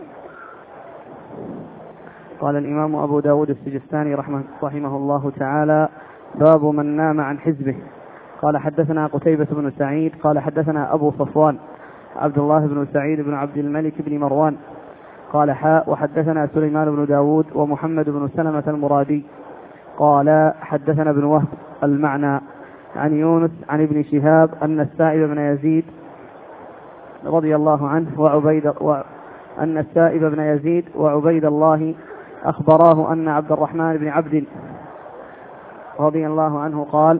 قال الإمام أبو داود السجستاني رحمه الله تعالى: باب من نام عن حزبه. قال حدثنا قتيبة بن سعيد قال حدثنا أبو صفوان عبد الله بن سعيد بن عبد الملك بن مروان قال وحدثنا سليمان بن داود ومحمد بن سلمة المرادي قال حدثنا ابن وهب المعنى عن يونس عن ابن شهاب أن السائب بن يزيد رضي الله عنه أن السائب بن يزيد وعبيد الله أخبراه أن عبد الرحمن بن عبد رضي الله عنه قال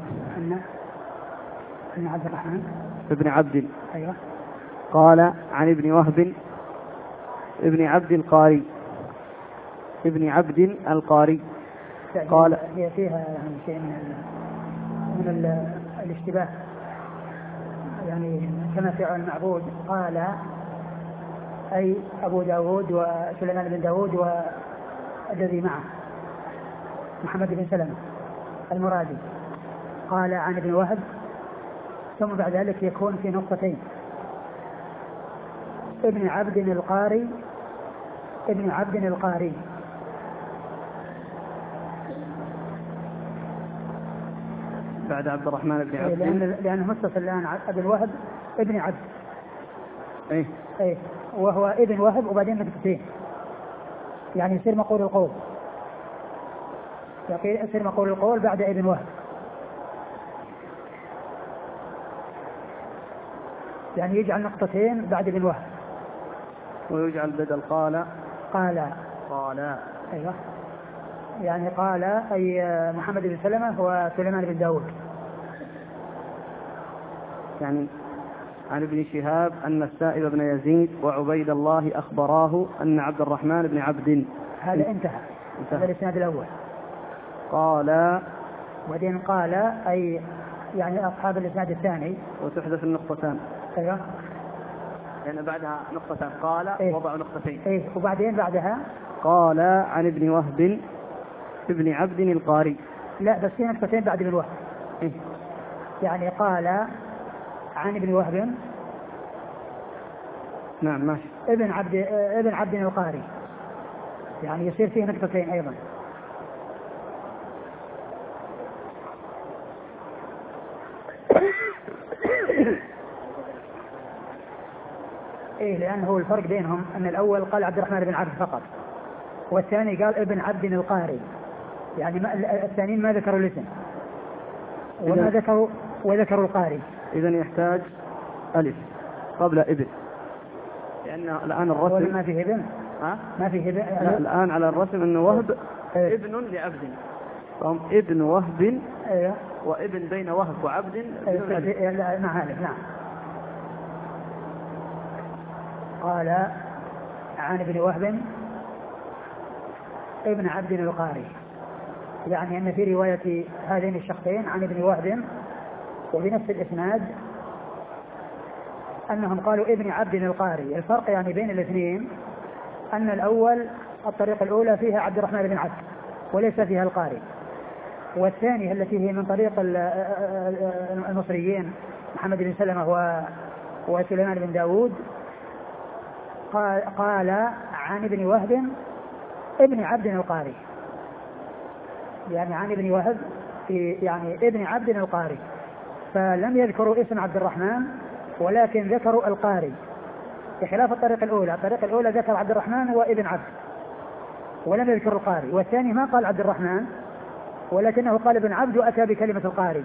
أن عبد الرحمن بن عبد أيوة قال عن ابن وهب ابن عبد القاري ابن عبد القاري. قال هي فيها يعني شيء من الاشتباه، يعني كما في المعبود قال أي أبو داود وسليمان بن داود والذي معه محمد بن سلمة المرادي، قال عن ابن وهب، ثم بعد ذلك يكون في نقطتين: ابن عبد القاري، ابن عبد القاري. بعد عبد الرحمن بن عبد، لأنه متصل الآن ابن وهب ابن عبد، ايه وهو ابن وهب وبعدين نقطتين، يعني يصير مقول القول، يصير مقول القول بعد ابن وهب، يعني يجعل نقطتين بعد ابن وهب، ويجعل بدل قال. أيوة، يعني قال أي محمد بن سلمة وسليمان بن داود. يعني عن ابن شهاب أن السائب بن يزيد وعبيد الله أخبراه أن عبد الرحمن بن عبد. هذا انتهى. هذا الإسناد الأول. قال، وبعدين قال أي يعني أصحاب الإسناد الثاني، وتحدث النقطتان. أيوة، لأن بعدها نقطتان قال وضع نقطتين. وبعدين بعدها قال عن ابن وهب ابن عبد القاري. لا، بس في نقطتين بعد ابن وهب. يعني قال عن ابن وهب، نعم ماشي، ابن عبد القاري، يعني يصير فيه نقطتين أيضا. لأنه الفرق بينهم أن الأول قال عبد الرحمن بن عبد فقط، والثاني قال ابن عبد القاري، يعني الثانيين ما ذكروا الاسم وذكروا القاري. إذن يحتاج ألف قبل ابن، لأن الآن الرسم ما فيه ابن. ما فيه ابن. لا، الآن على الرسم أنه وهب ابن لعبد، فهم ابن وهب. أيوة. وابن بين وهب وعبد. نعم. قال عن ابن وهب ابن عبد القاري، يعني أن في رواية هذين الشخصين عن ابن وهب وبنفس الإسناد أنهم قالوا ابن عبد القاري. الفرق يعني بين الاثنين أن الأول الطريقة الأولى فيها عبد الرحمن بن عبد وليس فيها القاري، والثانية التي هي من طريق المصريين محمد بن سلمة وسليمان بن داود قال عن ابن وهب ابن عبد القاري، يعني عن ابن وهب يعني ابن عبد القاري، فلم يذكروا اسم عبد الرحمن ولكن ذكروا القاري، بخلاف الطريقة الأولى. الطريقة الأولى ذكر عبد الرحمن وابن عبد ولم يذكر القاري، والثاني ما قال عبد الرحمن ولكنه قال ابن عبد وأتى بكلمة القاري،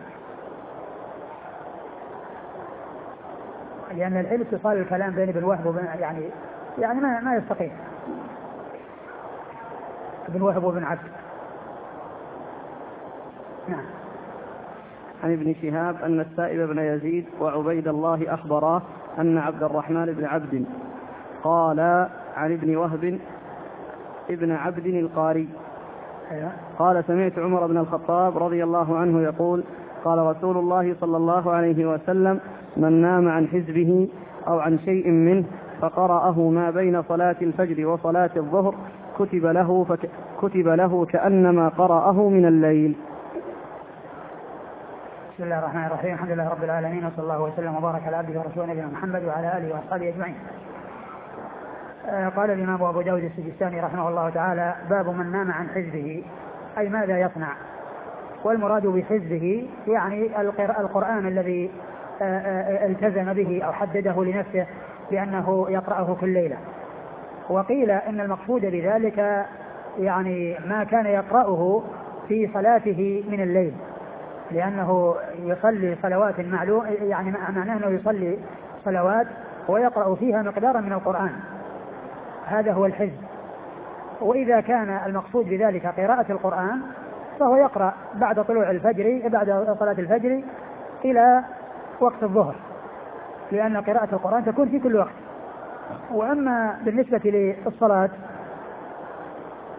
لأن الحين اتصال الكلام بين ابن وهب يعني ما يستقيم ابن وهب وابن عبد. نعم. عن ابن شهاب أن السائب بن يزيد وعبيد الله أخبراه أن عبد الرحمن بن عبد. قال عن ابن وهب ابن عبد القاري. قال سمعت عمر بن الخطاب رضي الله عنه يقول قال رسول الله صلى الله عليه وسلم من نام عن حزبه أو عن شيء منه فقرأه ما بين صلاة الفجر وصلاة الظهر كتب له كأنما قرأه من الليل. بسم الله الرحمن الرحيم. الحمد لله رب العالمين، وصلى الله وسلم وبارك على عبده ورسوله نبينا محمد وعلى آله وأصحابه أجمعين. قال الإمام أبو داود السجستاني رحمه الله تعالى: باب من نام عن حزبه، أي ماذا يصنع. والمراد بحزبه يعني القرآن الذي التزم به أو حدده لنفسه بأنه يقرأه كل ليلة. وقيل إن المقصود بذلك يعني ما كان يقرأه في صلاته من الليل، لأنه يصلي صلوات معلومة، يعني معناه أنه يصلي صلوات ويقرأ فيها مقدارا من القرآن، هذا هو الحزب. وإذا كان المقصود بذلك قراءة القرآن فهو يقرأ بعد طلوع الفجر، بعد صلاة الفجر إلى وقت الظهر، لأن قراءة القرآن تكون في كل وقت. وأما بالنسبة للصلاة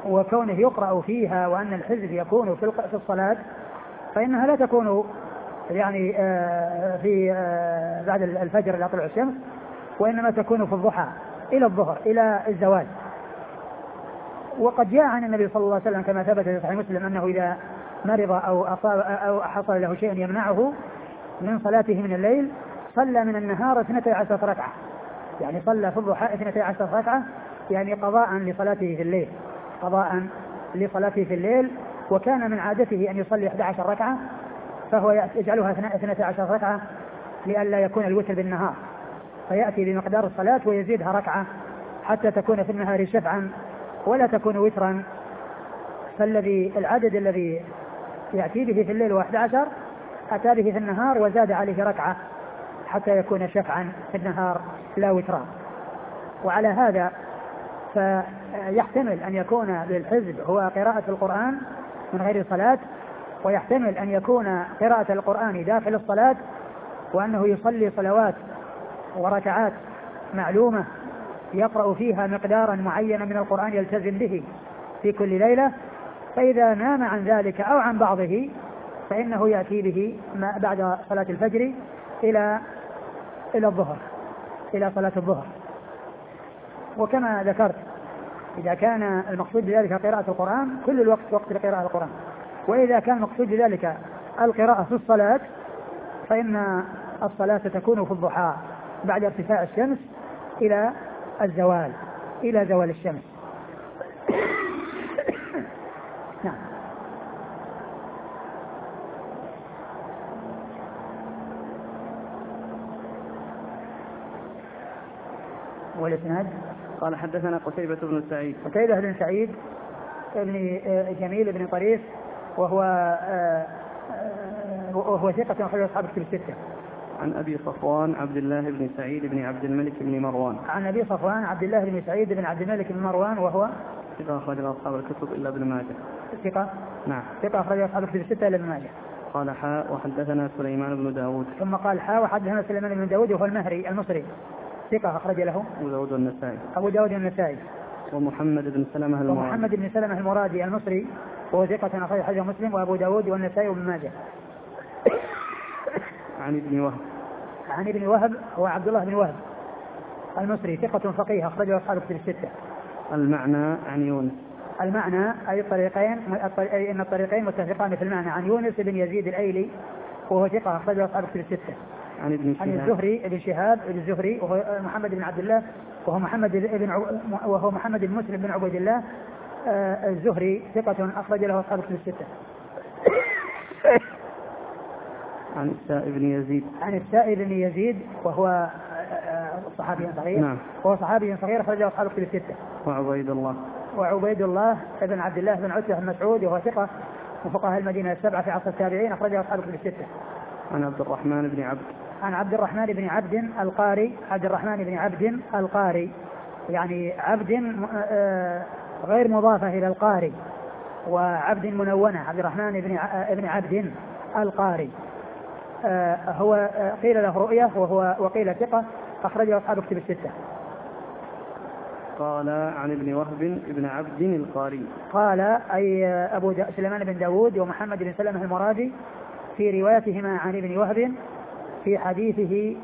وكونه يقرأ فيها وأن الحزب يكون في الصلاة، فإنها لا تكون يعني في بعد الفجر إلى طلوع الشمس، وإنما تكون في الضحى إلى الظهر إلى الزوال. وقد جاء عن النبي صلى الله عليه وسلم كما ثبت في صحيح مسلم أنه إذا مرض أو أصاب أو حصل له شيء يمنعه من صلاته من الليل صلى من النهار 12 ركعة، يعني صلى في الضحى 12 ركعة، يعني قضاء لصلاته في الليل، قضاء لصلاته في الليل. وكان من عادته أن يصلي 11 ركعة، فهو يجعلها 12 ركعة لئلا يكون الوتر بالنهار، فيأتي بمقدار الصلاة ويزيدها ركعة حتى تكون في النهار شفعا ولا تكون وترا. فالذي العدد الذي يأتي به في الليل 11 أتى به في النهار وزاد عليه ركعة حتى يكون شفعا في النهار لا وترا. وعلى هذا فيحتمل أن يكون للحزب هو قراءة القرآن من غير صلاة، ويحتمل أن يكون قراءة القرآن داخل الصلاة، وأنه يصلي صلوات وركعات معلومة يقرأ فيها مقدارا معينا من القرآن يلتزم به في كل ليلة، فإذا نام عن ذلك أو عن بعضه فإنه يأتي به بعد صلاة الفجر إلى الظهر، إلى صلاة الظهر. وكما ذكرت إذا كان المقصود بذلك قراءة القرآن كل الوقت وقت لقراءة القرآن، وإذا كان المقصود بذلك القراءة في الصلاة فإن الصلاة تكون في الضحى بعد ارتفاع الشمس إلى الزوال، إلى زوال الشمس. نعم. والإسناد قال حدثنا قتيبة بن سعيد. قتيبة بن سعيد ابن جميل بن طريف وهو ثقة أخرج أصحاب الكتب الستة. عن أبي صفوان عبد الله بن سعيد بن عبد الملك بن مروان. عن أبي صفوان عبد الله بن سعيد بن عبد الملك بن مروان وهو ثقة أخرج أصحاب الكتب إلا ابن ماجه. ثقة. نعم. ثقة أخرج أصحاب الكتب الستة إلا ابن ماجه. قال حاء وحدثنا سليمان بن داود. ثم قال حاء وحدثنا سليمان بن داود وهو المهري المصري ثقة أخرج له أبو داود والنسائي. أبو داود والنسائي. ومحمد بن سلمة المرادي. ومحمد بن سلمة المرادي المصري وهو ثقة أخرج حديث مسلم وأبو داود والنسائي وابن ماجه. عن ابن وهب. عن ابن وهب هو عبد الله بن وهب المصري ثقة فقيه أخرجه أصحاب الكتب الستة. المعنى عن يونس. المعنى أي الطريقين إن الطريقين متفقان في المعنى. عن يونس بن يزيد الأيلي وهو ثقة أخرجه أصحاب الكتب الستة. عن ابن شهاب. عن الزهري ابن شهاب الزهري وهو محمد بن عبد الله وهو محمد بن مسلم بن عبيد الله الزهري ثقة أخرج له أصحاب الكتب الستة. عن السائب بن يزيد. عن السائب بن يزيد وهو صحابي صغير. نعم. وهو صحابي صغير أخرجه أصحاب الكتب الستة. وعبيد الله بن عبد الله بن عتبة بن مسعود وهو ثقة من فقهاء المدينة السبعة في عصر التابعين أخرجه أصحاب الكتب الستة. عن عبد الرحمن بن عبد. عن عبد الرحمن بن عبد القاري. عبد الرحمن بن عبد القاري يعني عبد غير مضافة إلى القاري وعبد منونة. عبد الرحمن بن عبد القاري هو قيل له رؤية وقيل ثقة أخرجه أصحاب الكتب الستة. قال عن ابن وهب ابن عبد القاري. قال أي أبو سليمان بن داود ومحمد بن سلمة المرادي في روايتهما عن ابن وهب في حديثه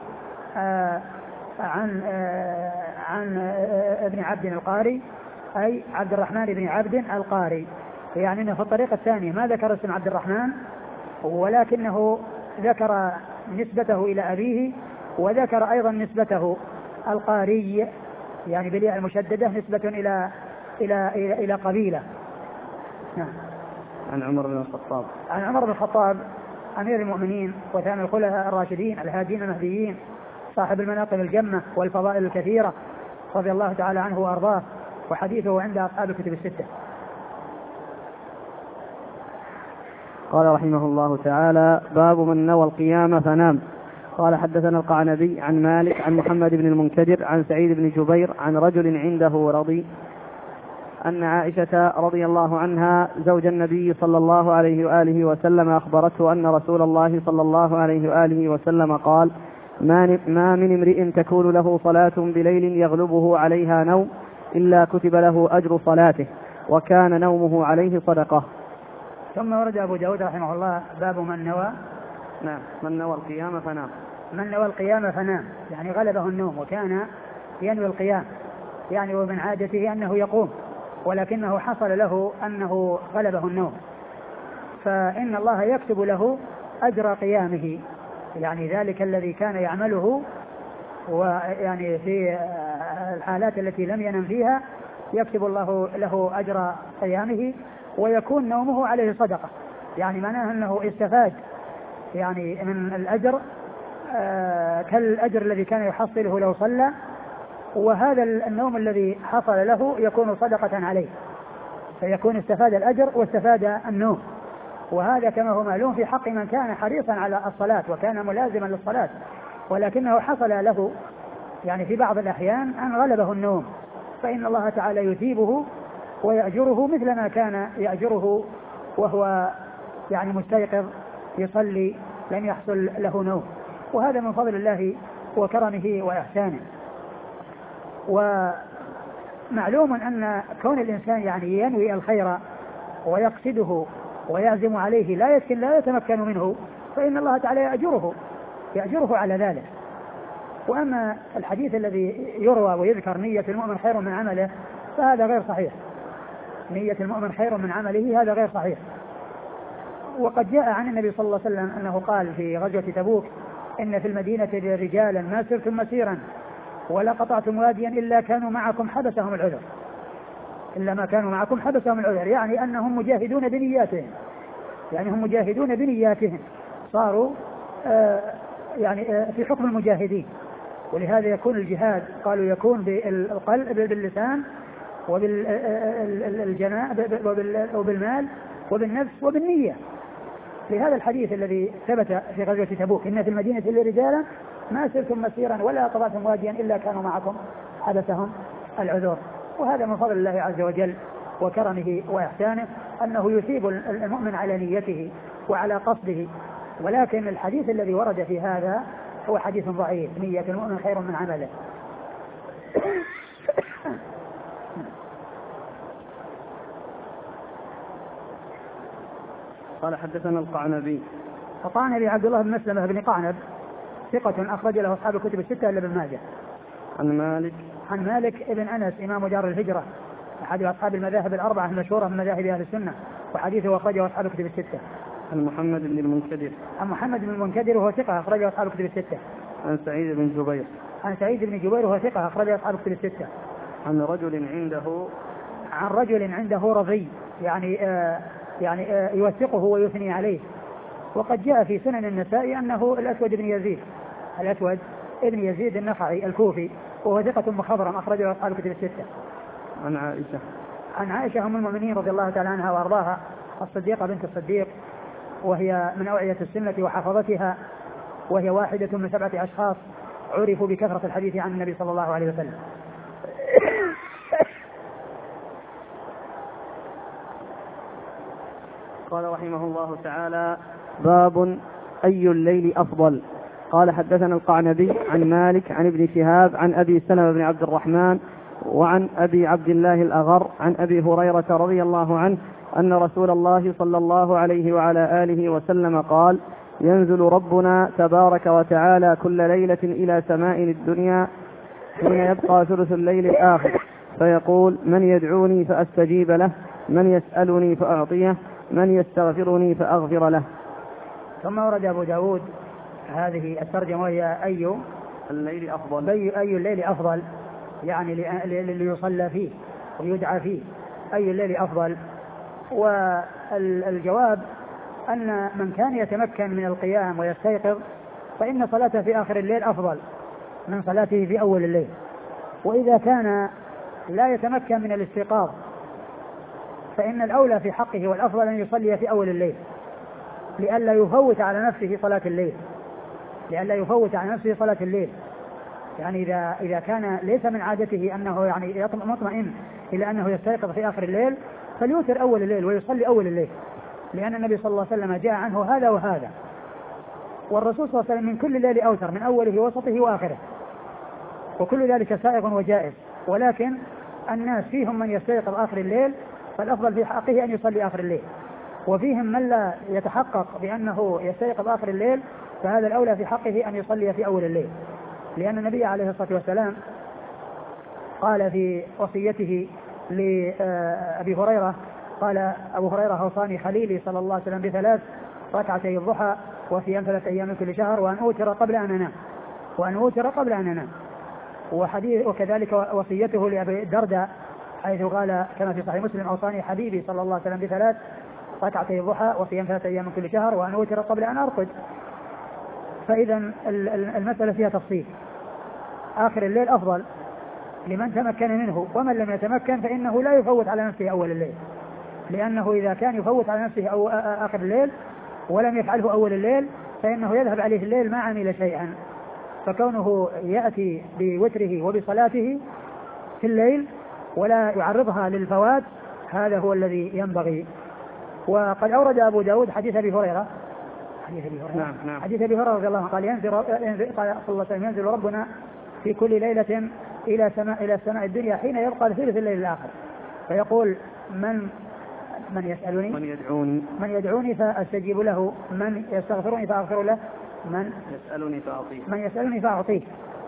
عن ابن عبد القاري أي عبد الرحمن بن عبد القاري، يعني أنه في الطريقة الثانية ما ذكر اسم عبد الرحمن ولكنه ذكر نسبته إلى أبيه وذكر أيضا نسبته القاري يعني بالياء المشددة نسبة إلى قبيلة. نعم. عن عمر بن الخطاب. عن عمر بن الخطاب أمير المؤمنين وثاني الخلفاء الراشدين الهادين المهديين صاحب المناقب الجمة والفضائل الكثيرة رضي الله تعالى عنه وأرضاه، وحديثه عند أصحاب الكتب الستة. قال رحمه الله تعالى: باب من نوى القيام فنام. قال حدثنا القعنبي عن مالك عن محمد بن المنكدر عن سعيد بن جبير عن رجل عنده رضي أن عائشة رضي الله عنها زوج النبي صلى الله عليه وآله وسلم أخبرته أن رسول الله صلى الله عليه وآله وسلم قال: ما من امرئ تكون له صلاة بليل يغلبه عليها نوم إلا كتب له أجر صلاته، وكان نومه عليه صدقة. ثم ورد أبو داود رحمه الله باب من نوى من نوى القيام فنام. من نوى القيام فنام، يعني غلبه النوم وكان ينوي القيام، يعني ومن عادته أنه يقوم ولكنه حصل له أنه غلبه النوم، فإن الله يكتب له أجر قيامه، يعني ذلك الذي كان يعمله ويعني في الحالات التي لم ينم فيها يكتب الله له أجر قيامه، ويكون نومه عليه صدقة، يعني معناه أنه استفاد يعني من الأجر كالأجر الذي كان يحصله لو صلى، وهذا النوم الذي حصل له يكون صدقة عليه، فيكون استفاد الأجر واستفاد النوم. وهذا كما هو معلوم في حق من كان حريصا على الصلاة وكان ملازما للصلاة، ولكنه حصل له يعني في بعض الأحيان أن غلبه النوم، فإن الله تعالى يثيبه ويأجره مثل ما كان يأجره وهو يعني مستيقظ يصلي لم يحصل له نوم. وهذا من فضل الله وكرمه وإحسانه. ومعلوم أن كون الإنسان يعني ينوي الخير ويقصده ويعزم عليه لا يتمكن منه، فإن الله تعالى يأجره على ذلك. وأما الحديث الذي يروى ويذكر نية المؤمن خير من عمله فهذا غير صحيح. نية المؤمن خير من عمله هذا غير صحيح. وقد جاء عن النبي صلى الله عليه وسلم أنه قال في غزوة تبوك: إن في المدينة رجالا ما سرتم مسيرا ولا قطعتم واديا إلا كانوا معكم حبسهم العذر، إلا ما كانوا معكم حبسهم العذر، يعني أنهم مجاهدون بنياتهم، يعني هم مجاهدون بنياتهم، صاروا يعني في حكم المجاهدين. ولهذا يكون الجهاد قالوا يكون بالقلب باللسان وبالمال وبالنفس وبالنية، لهذا الحديث الذي ثبت في غزوة تبوك: إن في المدينة رجالا ما سرتم مسيرا ولا قطعتم واديا إلا كانوا معكم حبسهم العذر. وهذا من فضل الله عز وجل وكرمه وإحسانه أنه يثيب المؤمن على نيته وعلى قصده. ولكن الحديث الذي ورد في هذا هو حديث ضعيف: نية المؤمن خير من عمله. قال حدثنا القعنبي. القعنبي عبد الله بن مسلمة بن قعنب ثقة أخرج له أصحاب الكتب الستة إلا ابن ماجه. عن مالك ابن أنس إمام دار الهجرة أحد أصحاب المذاهب الأربعة المشهورة من مذاهب أهل السنة، وحديثه أخرجه أصحاب الكتب الستة. عن محمد بن المنكدر وهو ثقة أخرجه أصحاب الكتب الستة. عن سعيد بن جبير وهو ثقة أخرجه أصحاب الكتب الستة. عن رجل عنده رضي، يعني يوثقه ويثني عليه. وقد جاء في سنن النسائي أنه الأسود ابن يزيد النخعي الكوفي، وهو ثقة مخضرم أخرجه أصحاب الكتب الستة. عن عائشة أم المؤمنين رضي الله تعالى عنها وأرضاها الصديقة بنت الصديق، وهي من أوعية السنة وحفظتها، وهي واحدة من 7 أشخاص عرفوا بكثرة الحديث عن النبي صلى الله عليه وسلم. قال رحمه الله تعالى: باب أي الليل أفضل. قال حدثنا القعنبي عن مالك عن ابن شهاب عن أبي سلمة بن عبد الرحمن وعن أبي عبد الله الأغر عن أبي هريرة رضي الله عنه أن رسول الله صلى الله عليه وعلى آله وسلم قال: ينزل ربنا تبارك وتعالى كل ليلة إلى سماء الدنيا حين يبقى ثلث الليل الآخر، فيقول: من يدعوني فأستجيب له، من يسألني فأعطيه، من يستغفرني فأغفر له. ثم ورد أبو داود هذه الترجمة وهي أي الليل أفضل، يعني اللي يصلى فيه ويدعى فيه أي الليل أفضل. والجواب أن من كان يتمكن من القيام ويستيقظ فإن صلاته في آخر الليل أفضل من صلاته في أول الليل. وإذا كان لا يتمكن من الاستيقاظ فإن الأولى في حقه والأفضل أن يصلي في أول الليل لئلا يفوت على نفسه صلاة الليل. يعني إذا كان ليس من عادته أنه يعني مطمئن إلى أنه يستيقظ في آخر الليل فليوتر أول الليل ويصلي أول الليل، لأن النبي صلى الله عليه وسلم جاء عنه هذا وهذا، والرسول صلى الله عليه وسلم من كل الليل أوتر، من أوله وسطه وآخره، وكل ذلك سائغ وجائز. ولكن الناس فيهم من يستيقظ آخر الليل فالأفضل في حقه أن يصلي آخر الليل. وفيهم من لا يتحقق بأنه يستيقظ آخر الليل، فهذا الأولى في حقه أن يصلي في أول الليل، لأن النبي عليه الصلاة والسلام قال في وصيته لأبي هريرة، قال أبو هريرة: أوصاني خليلي صلى الله عليه وسلم ب3 ركعتي الضحى وصيام 3 أيام من كل شهر وأن أوتر قبل أن أنام. وكذلك وصيته لأبي الدرداء حيث قال كما في صحيح مسلم: أوصاني حبيبي صلى الله عليه وسلم ب3 ركعتي الضحى وصيام 3 أيام من كل شهر وأن أوتر قبل أن أرقد. فإذا المسألة فيها تفصيل. آخر الليل أفضل لمن تمكن منه، ومن لم يتمكن فإنه لا يفوت على نفسه أول الليل، لأنه إذا كان يفوت على نفسه آخر الليل ولم يفعله أول الليل فإنه يذهب عليه الليل ما عمل شيئا. فكونه يأتي بوتره وبصلاته في الليل ولا يعرضها للفوات هذا هو الذي ينبغي. وقد أورد أبو داود حديث أبي هريرة رضي الله عنه قال: قال صلى الله عليه وسلم: ينزل ربنا في كل ليلة إلى السماء الدنيا حين يبقى ثلث الليل الآخر فيقول: من يدعوني فأستجيب له، من يستغفرني فأغفر له، من يسألني فأعطيه.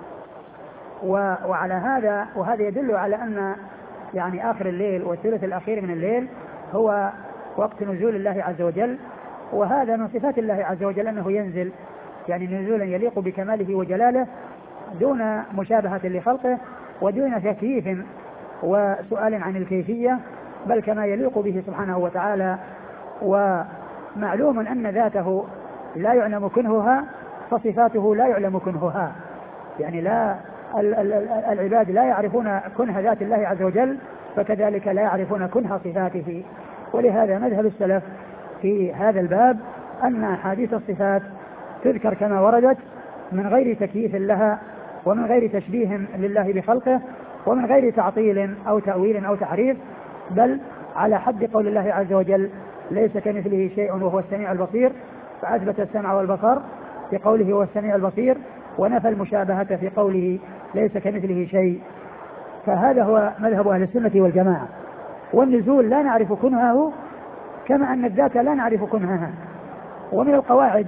وعلى هذا وهذا يدل على أن يعني آخر الليل والثلث الأخير من الليل هو وقت نزول الله عز وجل، وهذا من صفات الله عز وجل أنه ينزل يعني نزولا يليق بكماله وجلاله دون مشابهة لخلقه ودون تكييف وسؤال عن الكيفية، بل كما يليق به سبحانه وتعالى. ومعلوم أن ذاته لا يعلم كنهها فصفاته لا يعلم كنهها، يعني لا العباد لا يعرفون كنه ذات الله عز وجل، فكذلك لا يعرفون كنه صفاته. ولهذا مذهب السلف في هذا الباب أن أحاديث الصفات تذكر كما وردت من غير تكييف لها ومن غير تشبيه لله بخلقه ومن غير تعطيل أو تأويل أو تحريف، بل على حد قول الله عز وجل: ليس كمثله شيء وهو السميع البصير، فأثبت السمع والبصر في قوله هو السميع البصير، ونفى المشابهة في قوله ليس كمثله شيء. فهذا هو مذهب أهل السنة والجماعة. والنزول لا نعرف كنهه كما أن الذات لا نعرف كنهها. ومن القواعد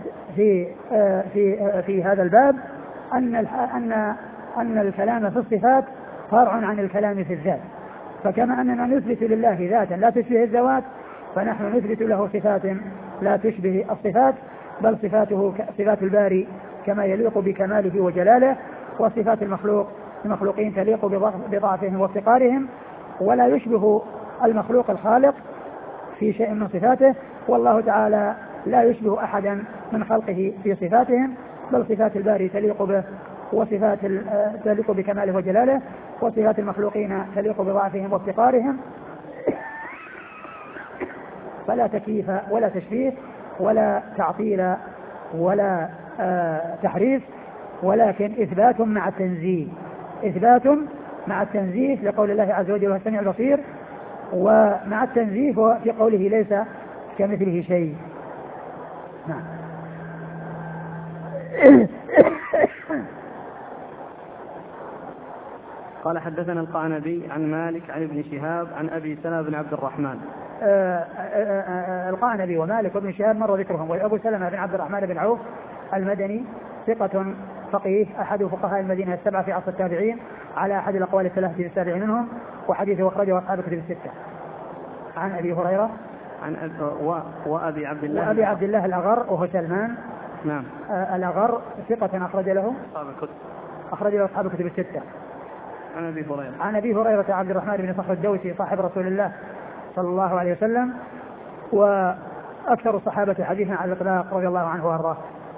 في هذا الباب أن الكلام في الصفات فرع عن الكلام في الذات، فكما أننا نثبت لله ذاتا لا تشبه الذوات فنحن نثبت له صفات لا تشبه الصفات، بل صفاته صفات الباري كما يليق بكماله وجلاله، وصفات المخلوقين تليق بضعفهم وافتقارهم، ولا يشبه المخلوق الخالق في شيء من صفاته، والله تعالى لا يشبه أحدا من خلقه في صفاتهم، بل صفات الباري تليق به وصفات تليق بكماله وجلاله، وصفات المخلوقين تليق بضعفهم وافتقارهم، فلا تكييف ولا تشبيه ولا تعطيل ولا تحريف، ولكن إثبات مع التنزيه لقول الله عز وجل: السميع البصير، ومع التنزيه في قوله ليس كمثله شيء. نعم. قال: حدثنا القعنبي عن مالك عن ابن شهاب عن أبي سلمة بن عبد الرحمن. القعنبي ومالك وابن شهاب مر ذكرهم. وأبو سلمة بن عبد الرحمن بن عوف المدني ثقة فقيه أحد فقهاء المدينة 7 في عصر التابعين على أحد الأقوال 3 في السابع منهم، وحديثه أخرجه أصحاب الكتب 6. عن أبي هريرة وأبي عبد الله الأغر وهو سلمان. نعم. الأغر ثقة أخرج له أصحاب الكتب 6. عن أبي هريرة عبد الرحمن بن صخر الدوسي صاحب رسول الله صلى الله عليه وسلم، وأكثر الصحابة حديثا على الإطلاق رضي الله عنه وأرضاه.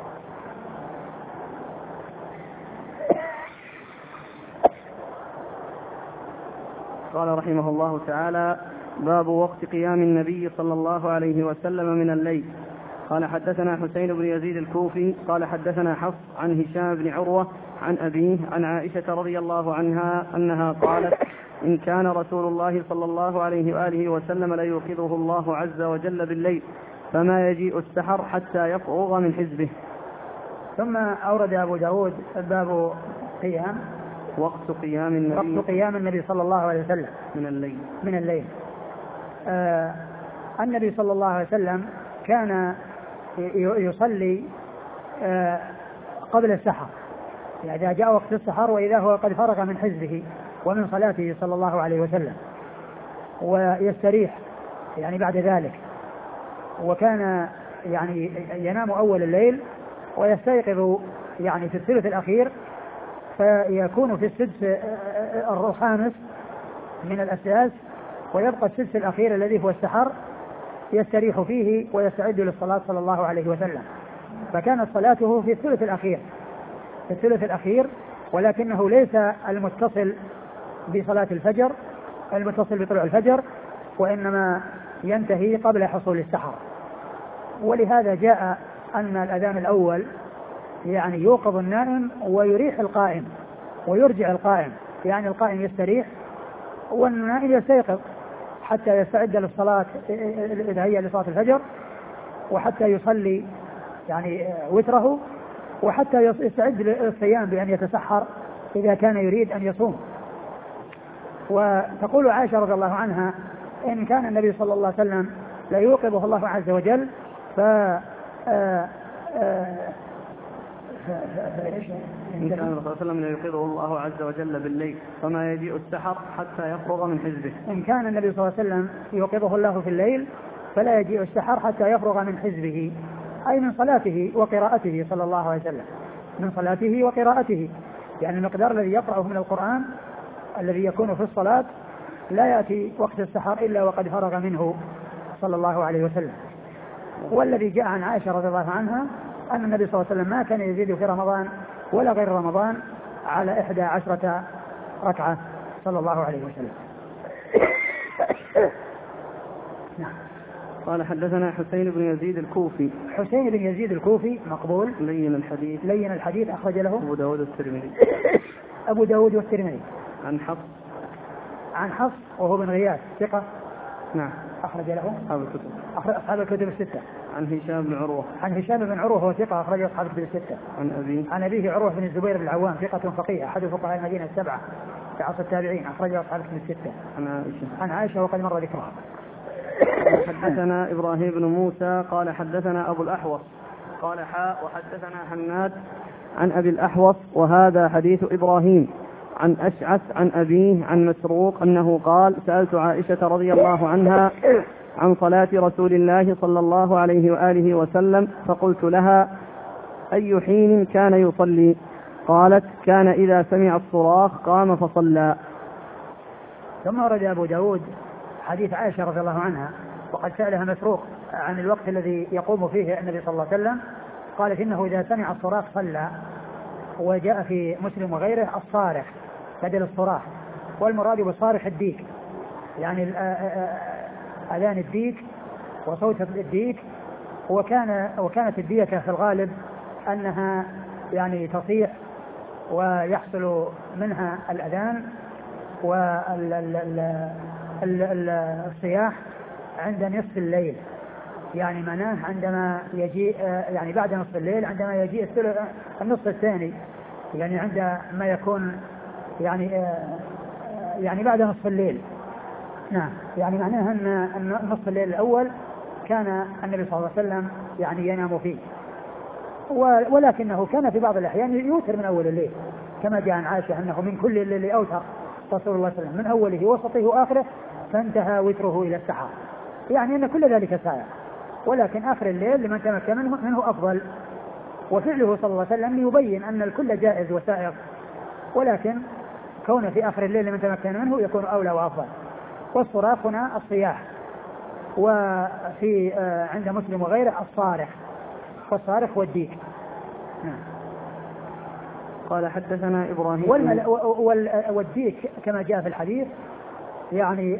قال رحمه الله تعالى: باب وقت قيام النبي صلى الله عليه وسلم من الليل. قال: حدثنا حسين بن يزيد الكوفي قال: حدثنا حفص عن هشام بن عروة عن أبيه عن عائشة رضي الله عنها أنها قالت: إن كان رسول الله صلى الله عليه وآله وسلم ليوقظه الله عز وجل بالليل فما يجيء السحر حتى يفرغ من حزبه. ثم أورد أبو داود باب وقت قيام النبي صلى الله عليه وسلم من الليل. النبي صلى الله عليه وسلم كان يصلي قبل السحر، يعني إذا جاء وقت السحر وإذا هو قد فرغ من حزبه ومن صلاته صلى الله عليه وسلم، ويستريح يعني بعد ذلك. وكان يعني ينام أول الليل ويستيقظ يعني في الثلث الأخير، فيكون في السدس الخامس من الأساس، ويبقى السدس الأخير الذي هو السحر يستريح فيه ويستعد للصلاة صلى الله عليه وسلم. فكانت صلاته في الثلث الأخير، ولكنه ليس المتصل بصلاة الفجر المتصل بطلوع الفجر، وإنما ينتهي قبل حصول السحر. ولهذا جاء أن الأذان الأول يعني يوقظ النائم ويريح القائم ويرجع القائم، يعني القائم يستريح والنائم يستيقظ حتى يستعد للصلاة إذا هي لصلاة الفجر، وحتى يصلي يعني وتره، وحتى يستعد للصيام بأن يتسحر إذا كان يريد أن يصوم. وتقول عائشة رضي الله عنها إن كان النبي صلى الله عليه وسلم لا يوقظه الله عز وجل إن كان الرسول صلى الله عليه وسلم لا يوقظه الله عز وجل بالليل فما يجيء السحر حتى يفرغ من حزبه. إن كان النبي صلى الله عليه وسلم يوقظه الله في الليل فلا يجيء السحر حتى يفرغ من حزبه، أي من صلاته وقراءته صلى الله عليه وسلم، من صلاته وقراءته، يعني المقدار الذي يقرأه من القرآن الذي يكون في الصلاة لا يأتي وقت السحر إلا وقد فرغ منه صلى الله عليه وسلم. والذي جاء عن عائشة رضي الله عنها أن النبي صلى الله عليه وسلم ما كان يزيد في رمضان ولا غير رمضان على 11 ركعة صلى الله عليه وسلم. نعم. قال حدثنا حسين بن يزيد الكوفي. حسين بن يزيد الكوفي مقبول لين الحديث أخرج له أبو داود والترمذي. أبو داود والترمذي. عن حفص وهو بن غياث ثقة. نعم. أخرج له أصحاب الكتب الستة. عن هشام بن عروة هو ثقة أخرج أصحاب الكتب الستة. عن أبيه عروة بن الزبير بن العوام ثقة فقيه أحد فقهاء المدينة السبعة في عصر التابعين أخرج أصحاب الكتب الستة. عن عائشة وقد مر ذكرها. حدثنا إبراهيم بن موسى قال حدثنا أبو الأحوص قال وحدثنا حناد عن أبي الأحوص وهذا حديث إبراهيم عن أشعث عن أبيه عن مسروق أنه قال سألت عائشة رضي الله عنها عن صلاة رسول الله صلى الله عليه وآله وسلم فقلت لها أي حين كان يصلي؟ قالت كان إذا سمع الصراخ قام فصلى. ثم ورد أبو داود حديث عائشة رضي الله عنها وقد سألها مسروق عن الوقت الذي يقوم فيه النبي صلى الله عليه وسلم، قالت إنه إذا سمع الصراخ صلى. وجاء في مسلم وغيره الصارخ بدل الصراخ، والمراد بالصارخ الديك، يعني أذان الديك وصوت الديك. وكانت الديكة في الغالب أنها يعني تصيح ويحصل منها الأذان والصياح عند نصف الليل، يعني معناه عندما يجيء يعني بعد نصف الليل عندما يجيء النصف الثاني، يعني عندما يكون يعني بعد نصف الليل. نعم، يعني معناها أن نصف الليل الأول كان النبي صلى الله عليه وسلم يعني ينام فيه، ولكنه كان في بعض الأحيان يوتر من أول الليل كما جاء عن عائشة أنه من كل الليل أوتر رسول الله صلى الله عليه وسلم من أوله وسطه وآخره فانتهى وتره إلى السحر، يعني أن كل ذلك سائر، ولكن آخر الليل لمن تمكن منه أفضل. وفعله صلى الله عليه وسلم يبين أن الكل جائز وسائر، ولكن كون في آخر الليل لمن تمكن منه يكون أولى وأفضل. والصراخ هنا الصياح، وفي عند مسلم وغيره الصارخ، فالصارخ والديك. قال حدثنا إبراهيم والديك كما جاء في الحديث يعني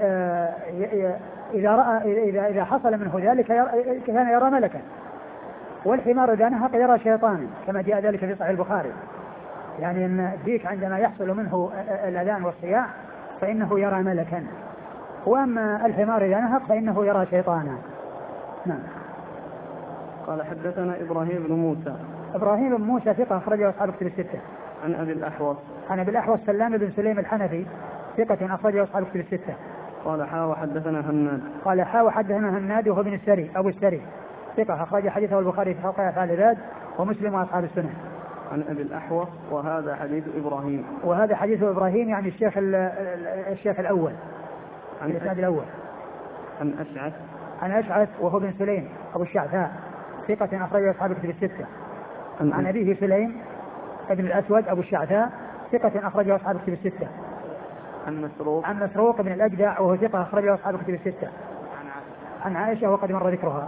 إذا حصل منه ذلك كان يرى ملكا، والحمار إذا نهق يرى شيطانا كما جاء ذلك في صحيح البخاري، يعني أن الديك عندما يحصل منه الأذان والصياح فإنه يرى ملكا، وأما الحمار إذا نهق فإنه يرى شيطانا. نعم. قال حدثنا إبراهيم بن موسى ثقة أخرجه أصحاب الكتب الستة. عن أبي الأحوص سلام بن سليم الحنفي ثقة أخرجه أصحاب الكتب الستة. قال حا وحدثنا هناد. قال حا وحدثنا هناد وهو بن السري أبو السري ثقة أخرج حديثه البخاري في خلق أفعال العباد ومسلم وأصحاب السنن. عن أبي الأحوص وهذا حديث إبراهيم. وهذا حديث إبراهيم يعني الشيخ الأول عن الإسناد الأول. عن أشعث وهو بن سليم أبو الشعثاء ثقة أخرج أصحاب الكتب الستة. عن أبيه سليم ابن الأسود أبو الشعثاء ثقة أخرج أصحاب الكتب الستة. عن مسروق بن الأجدع وهو ثقة أخرج أصحاب الكتب الستة. عن عائشة وقد مر ذكرها.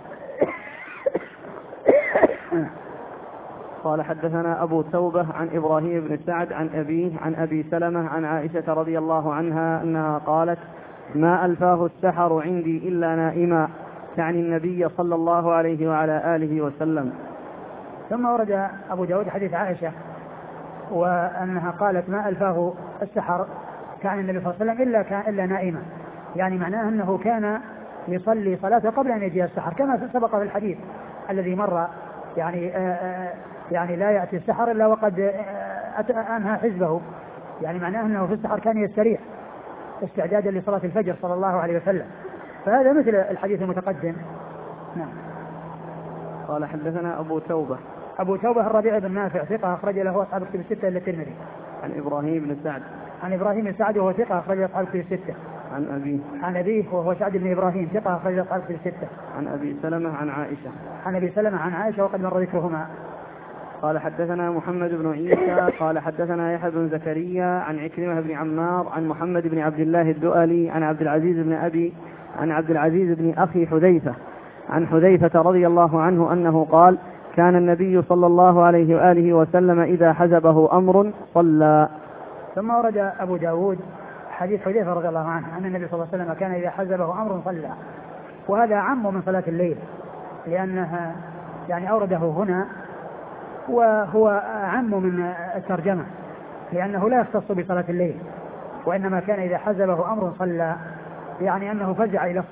قال حدثنا أبو توبة عن إبراهيم بن سعد عن أبيه عن أبي سلمة عن عائشة رضي الله عنها أنها قالت ما ألفاه السحر عندي إلا نائما، تعني النبي صلى الله عليه وعلى آله وسلم. ثم ورد أبو داود حديث عائشة وأنها قالت ما ألفاه السحر كان النبي صلى الله عليه وسلم إلا نائما، يعني معناه أنه كان يصلي صلاته قبل أن يجي السحر كما سبق في الحديث الذي مر، يعني لا يأتي السحر إلا وقد أنهى حزبه، يعني معناه أنه في السحر كان يستريح استعدادا لصلاة الفجر صلى الله عليه وسلم، فهذا مثل الحديث المتقدم. نعم. قال حدثنا أبو توبة الربيع بن نافع ثقة أخرج له أصحاب الكتب الستة إلا الترمذي. عن إبراهيم بن سعد وهو ثقة أخرج له أصحاب الكتب الستة. عن أبيه وهو سعد بن إبراهيم ثقة أخرج له أصحاب الكتب الستة. عن أبي سلمة عن عائشة وقد مر ذكرهما. قال حدثنا محمد بن عيسى قال حدثنا يحيى بن زكريا عن عكرمة بن عمار عن محمد بن عبد الله الدؤلي عن عبد العزيز بن أخي حذيفة عن حذيفة رضي الله عنه أنه قال كان النبي صلى الله عليه وآله وسلم إذا حزبه أمر صلى. ثم ورد أبو داود حديث حذيفة رضي الله عنه أن النبي صلى الله عليه وسلم كان إذا حزبه أمر صلى، وهذا عم من صلاة الليل لأنها يعني أورده هنا وهو عم من الترجمة لأنه لا يختص بصلاة الليل، وإنما كان إذا حزبه أمر صلى، يعني أنه فزع إلى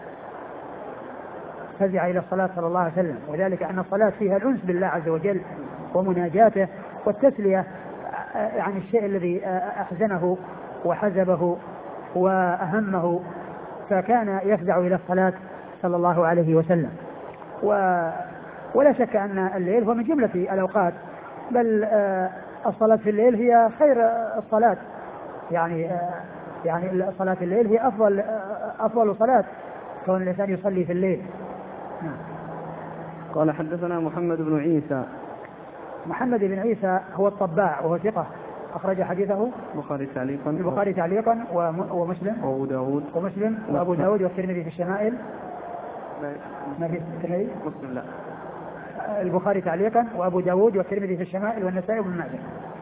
الصلاة صلى الله عليه وسلم، وذلك أن الصلاة فيها الأنس بالله عز وجل ومناجاته والتسلية عن الشيء الذي أحزنه وحزبه وأهمه، فكان يفزع إلى الصلاة صلى الله عليه وسلم. ولا شك أن الليل هو من جملة الأوقات، بل الصلاة في الليل هي خير الصلاة، يعني صلاة الليل هي أفضل صلاة كون الإنسان يصلي في الليل. قال حدثنا محمد بن عيسى هو الطباع وهو ثقة أخرج حديثه البخاري تعليقا ومسلم ومسلم وأبو داود والترمذي في الشمائل. ما في الترمذي؟ مسلم لا. البخاري تعليقا وأبو داود والترمذي في الشمائل والنسائي وابن ماجه.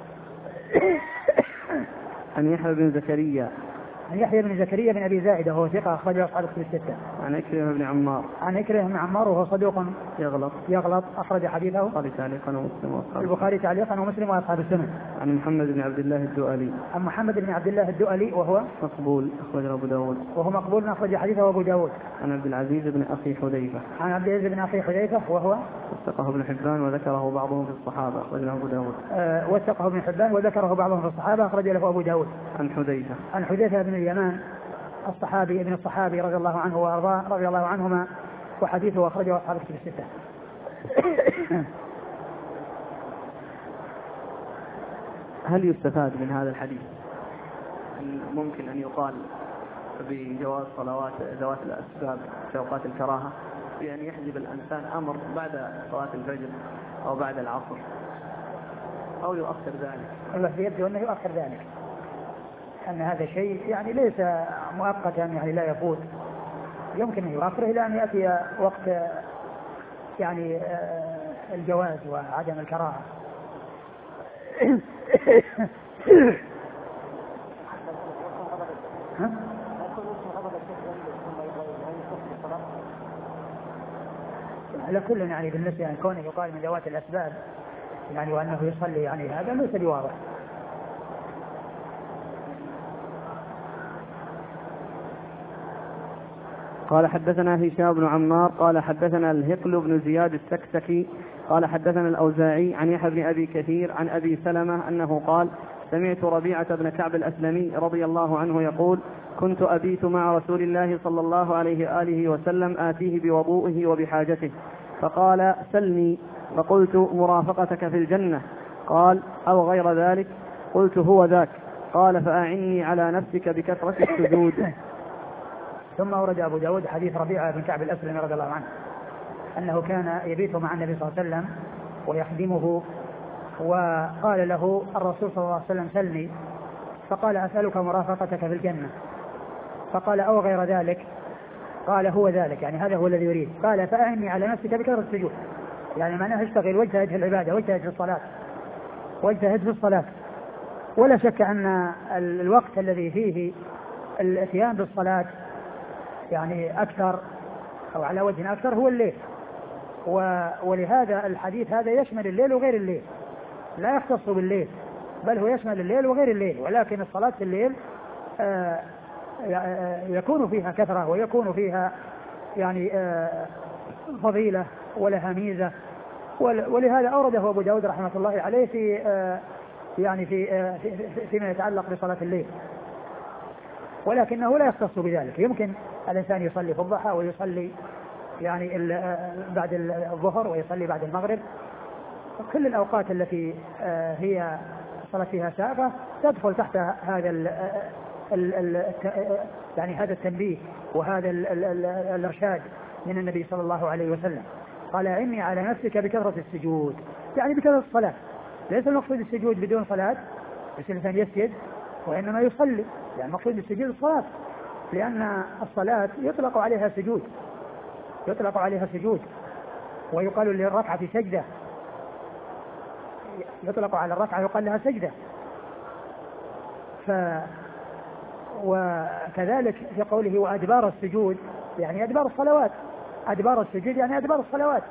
عن يحيى بن زكريا بن أبي زائدة وهو ثقة أخرج أصحاب الكتب الستة. عن عكرمة بن عمار وهو صدوق يغلط أخرج حديثه البخاري تعليقا ومسلم وأصحاب السنن. عن محمد بن عبد الله الدؤلي وهو مقبول أخرج حديثه أبو داود. عن عبد العزيز بن أخي حذيفة وهو وثقه ابن حبان وذكره بعضهم في الصحابة أخرج له أبو داود. وثقه ابن حبان وذكره بعضهم في الصحابة أخرج له أبو داود. عن حذيفة بن اليمان ابن الصحابي رضي الله عنه وأرضاه رضي الله عنهما، وحديثه أخرجه أصحاب الكتب الستة. هل يستفاد من هذا الحديث ممكن أن يقال بجواز صلوات ذوات الأسباب في أوقات الكراهة بأن يحجب الإنسان أمر بعد صلاة الفجر أو بعد العصر أو يؤخر ذلك؟ الله يبدو أنه يؤخر ذلك، أن هذا شيء يعني ليس مؤقتا، يعني لا يفوت، يمكن أن يؤخره إلى أن يأتي وقت يعني الجواز وعدم الكراهة. على كل يعني بالنسبة يعني كونه يقال من ذوات الأسباب يعني وأنه يصلي يعني هذا ليس بواضح. قال حدثنا هشام بن عمار قال حدثنا الهقل بن زياد السكسكي قال حدثنا الأوزاعي عن يحيى بن أبي كثير عن أبي سلمة أنه قال سمعت ربيعة بن كعب الأسلمي رضي الله عنه يقول: كنت أبيت مع رسول الله صلى الله عليه وآله وسلم آتيه بوضوئه وبحاجته، فقال: سلني، فقلت: مرافقتك في الجنة. قال: أو غير ذلك؟ قلت: هو ذاك. قال: فأعني على نفسك بكثرة السجود. ثم ورد أبو داود حديث ربيعة بن كعب الأسلمي رضي الله عنه أنه كان يبيت مع النبي صلى الله عليه وسلم ويخدمه، وقال له الرسول صلى الله عليه وسلم: سلني، فقال: أسألك مرافقتك في الجنة. فقال: أو غير ذلك؟ قال: هو ذلك، يعني هذا هو الذي يريد. قال: فأعني على نفسك بكثرة السجود، يعني معناه اشتغل واجتهد في العبادة واجتهد في الصلاة. ولا شك أن الوقت الذي فيه الاتيان بالصلاة يعني أكثر أو على وجه أكثر هو الليل، ولهذا الحديث هذا يشمل الليل وغير الليل، لا يختص بالليل، بل هو يشمل الليل وغير الليل. ولكن الصلاة في الليل يكون فيها كثرة ويكون فيها يعني فضيلة ولها ميزة، ولهذا أورده أبو داود رحمة الله عليه في يعني فيما يتعلق بصلاة الليل، ولكنه لا يختص بذلك. يمكن الإنسان يصلي في الضحى ويصلي يعني بعد الظهر ويصلي بعد المغرب، كل الأوقات التي هي صلاة فيها سابقة تدخل تحت هذا يعني هذا التنبيه وهذا الإرشاد من النبي صلى الله عليه وسلم. قال: إني على نفسك بكثرة السجود، يعني بكثرة الصلاة. ليس المقصود السجود بدون صلاة، بس الإنسان يسجد، وإنما يصلي، يعني المقصود السجود الصلاة، لأن الصلاة يطلق عليها سجود، ويقال للركعة سجدة، يطلق على الركعة يقال لها سجدة. وكذلك في قوله: وأدبار السجود، يعني أدبار الصلوات، أدبار السجود يعني أدبار الصلوات.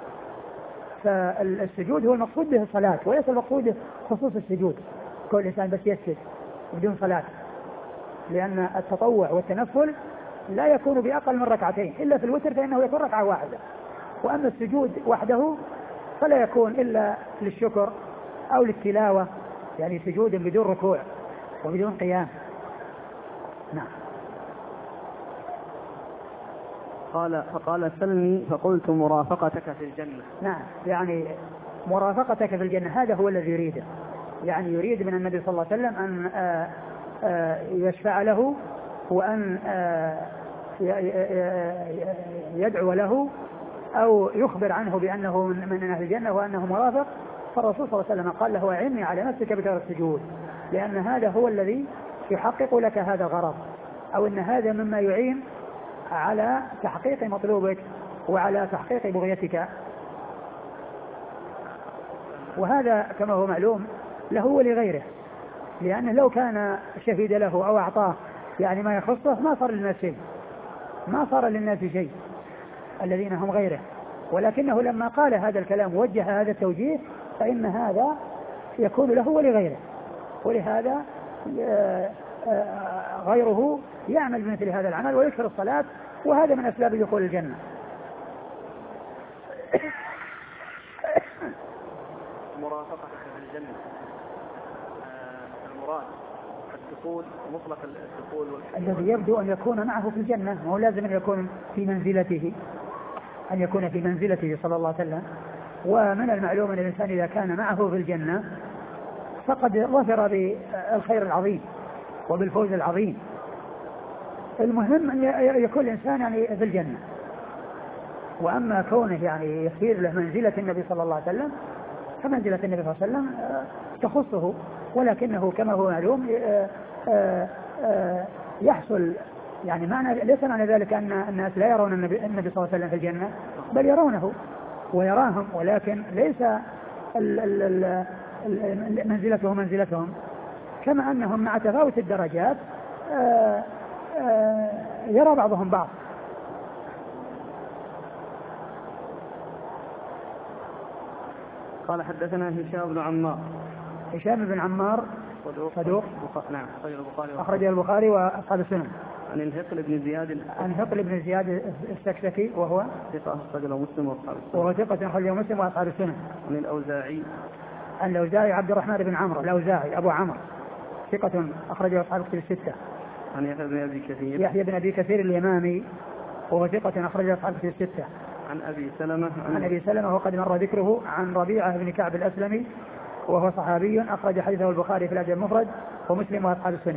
فالسجود هو المقصود به الصلاة، وليس المقصود خصوص السجود كل إنسان بس يسجد بدون صلاة، لأن التطوع والتنفل لا يكون بأقل من ركعتين، إلا في الوتر فإنه يكون ركعة واحدة. وأما السجود وحده فلا يكون إلا للشكر أو للتلاوة، يعني سجود بدون ركوع وبدون قيام. نعم. فقال: سلني، فقلت: مرافقتك في الجنة. نعم، يعني مرافقتك في الجنة، هذا هو الذي يريده، يعني يريد من النبي صلى الله عليه وسلم أن يشفع له، وأن يدعو له، أو يخبر عنه بأنه من أهل الجنة وأنه مرافق. فالرسول صلى الله عليه وسلم قال له: أعني على نفسك بكثرة السجود، لأن هذا هو الذي يحقق لك هذا الغرض، أو أن هذا مما يعين على تحقيق مطلوبك وعلى تحقيق بغيتك. وهذا كما هو معلوم له ولغيره، لأنه لو كان شهد له أو أعطاه يعني ما يخصه ما صار للناس شيء الذين هم غيره، ولكنه لما قال هذا الكلام ووجه هذا التوجيه فإن هذا يكون له ولغيره، ولهذا غيره يعمل بمثل هذا العمل ويكثر الصلاة، وهذا من أسباب دخول الجنة. مرافقتك في الجنة، المراد الدخول مطلق الدخول الذي يبدو أن يكون معه في الجنة، ما هو لازم أن يكون في منزلته، أن يكون في منزلته صلى الله عليه وسلم. ومن المعلوم أن الإنسان إذا كان معه في الجنة فقد ظفر بالخير العظيم وبالفوز العظيم. المهم أن يكون الإنسان يعني في الجنة. وأما كونه يعني يصير له منزلة النبي صلى الله عليه وسلم فمنزلة النبي صلى الله عليه وسلم تخصه، ولكنه كما هو معلوم يحصل يعني معنى، ليس معنى ذلك أن الناس لا يرون النبي صلى الله عليه وسلم في الجنة، بل يرونه ويراهم، ولكن ليس منزلته منزلتهم، كما أنهم مع تفاوت الدرجات يرى بعضهم بعض. قال: حدثنا هشام بن عمار صدوق نعم أخرجه البخاري وأصحاب السنن. عن الهقل بن زياد السكسكي وهو ثقة أخرجه مسلم وأصحاب السنن. وهو ثقة أخرجه مسلم وأصحاب السنن. عن الأوزاعي الأوزاعي عبد الرحمن بن عمرو الأوزاعي أبو عمرو ثقة أخرجه أصحاب الكتب الستة. عن يحيى بن أبي كثير يحيى بن أبي كثير اليمامي وهو ثقة أخرجه أصحاب الكتب الستة. عن أبي سلمة عن أبي سلمة وقد مر ذكره عن ربيعة بن كعب الأسلمي وهو صحابي أخرج حديثه البخاري في الأدب المفرد ومسلم وأصحاب السنن.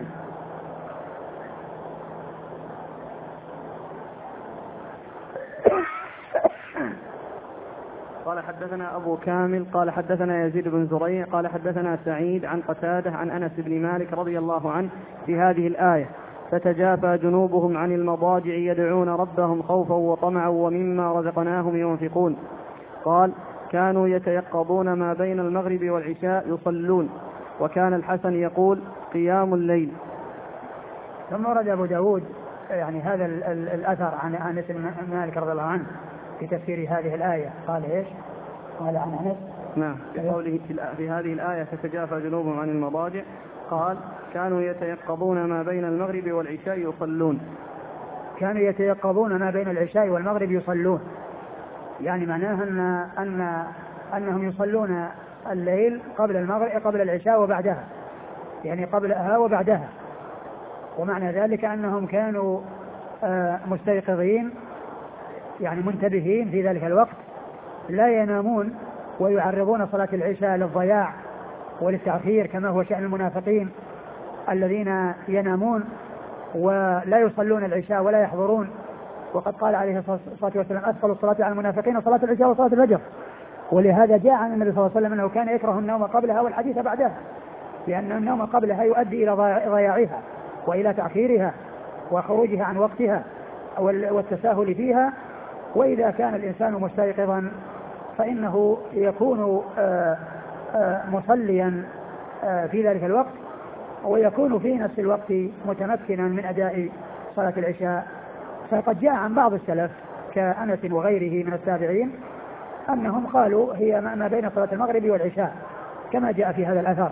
قال حدثنا أبو كامل قال حدثنا يزيد بن زريع قال حدثنا سعيد عن قتادة عن أنس بن مالك رضي الله عنه في هذه الآية فتجافى جنوبهم عن المضاجع يدعون ربهم خوفا وطمعا ومما رزقناهم ينفقون. قال كانوا يتيقظون ما بين المغرب والعشاء يصلون. وكان الحسن يقول قيام الليل. ثم ورد أبو داود يعني هذا الأثر عن أنس بن مالك رضي الله عنه في تفسير هذه الآية. قال إيش؟ قال عن أنس نعم بقوله في هذه الآية تتجافى جنوبهم عن المضاجع قال كانوا يتيقظون ما بين المغرب والعشاء يصلون. كانوا يتيقظون ما بين العشاء والمغرب يصلون يعني معناها أنهم يصلون الليل قبل المغرب قبل العشاء وبعدها يعني قبلها وبعدها. ومعنى ذلك أنهم كانوا مستيقظين يعني منتبهين في ذلك الوقت لا ينامون ويعرضون صلاة العشاء للضياع وللتأخير كما هو شأن المنافقين الذين ينامون ولا يصلون العشاء ولا يحضرون. وقد قال عليه الصلاة والسلام أثقل الصلاة على المنافقين صلاة العشاء وصلاة الفجر. ولهذا جاء عن النبي صلى الله عليه وسلم أنه كان يكره النوم قبلها والحديث بعدها لأن النوم قبلها يؤدي إلى ضياعها وإلى تأخيرها وخروجها عن وقتها والتساهل فيها. وإذا كان الإنسان مستيقظا فإنه يكون مصليا في ذلك الوقت ويكون في نفس الوقت متمكنا من أداء صلاة العشاء. فقد جاء عن بعض السلف كأنس وغيره من التابعين أنهم قالوا هي ما بين صلاة المغرب والعشاء كما جاء في هذا الأثر.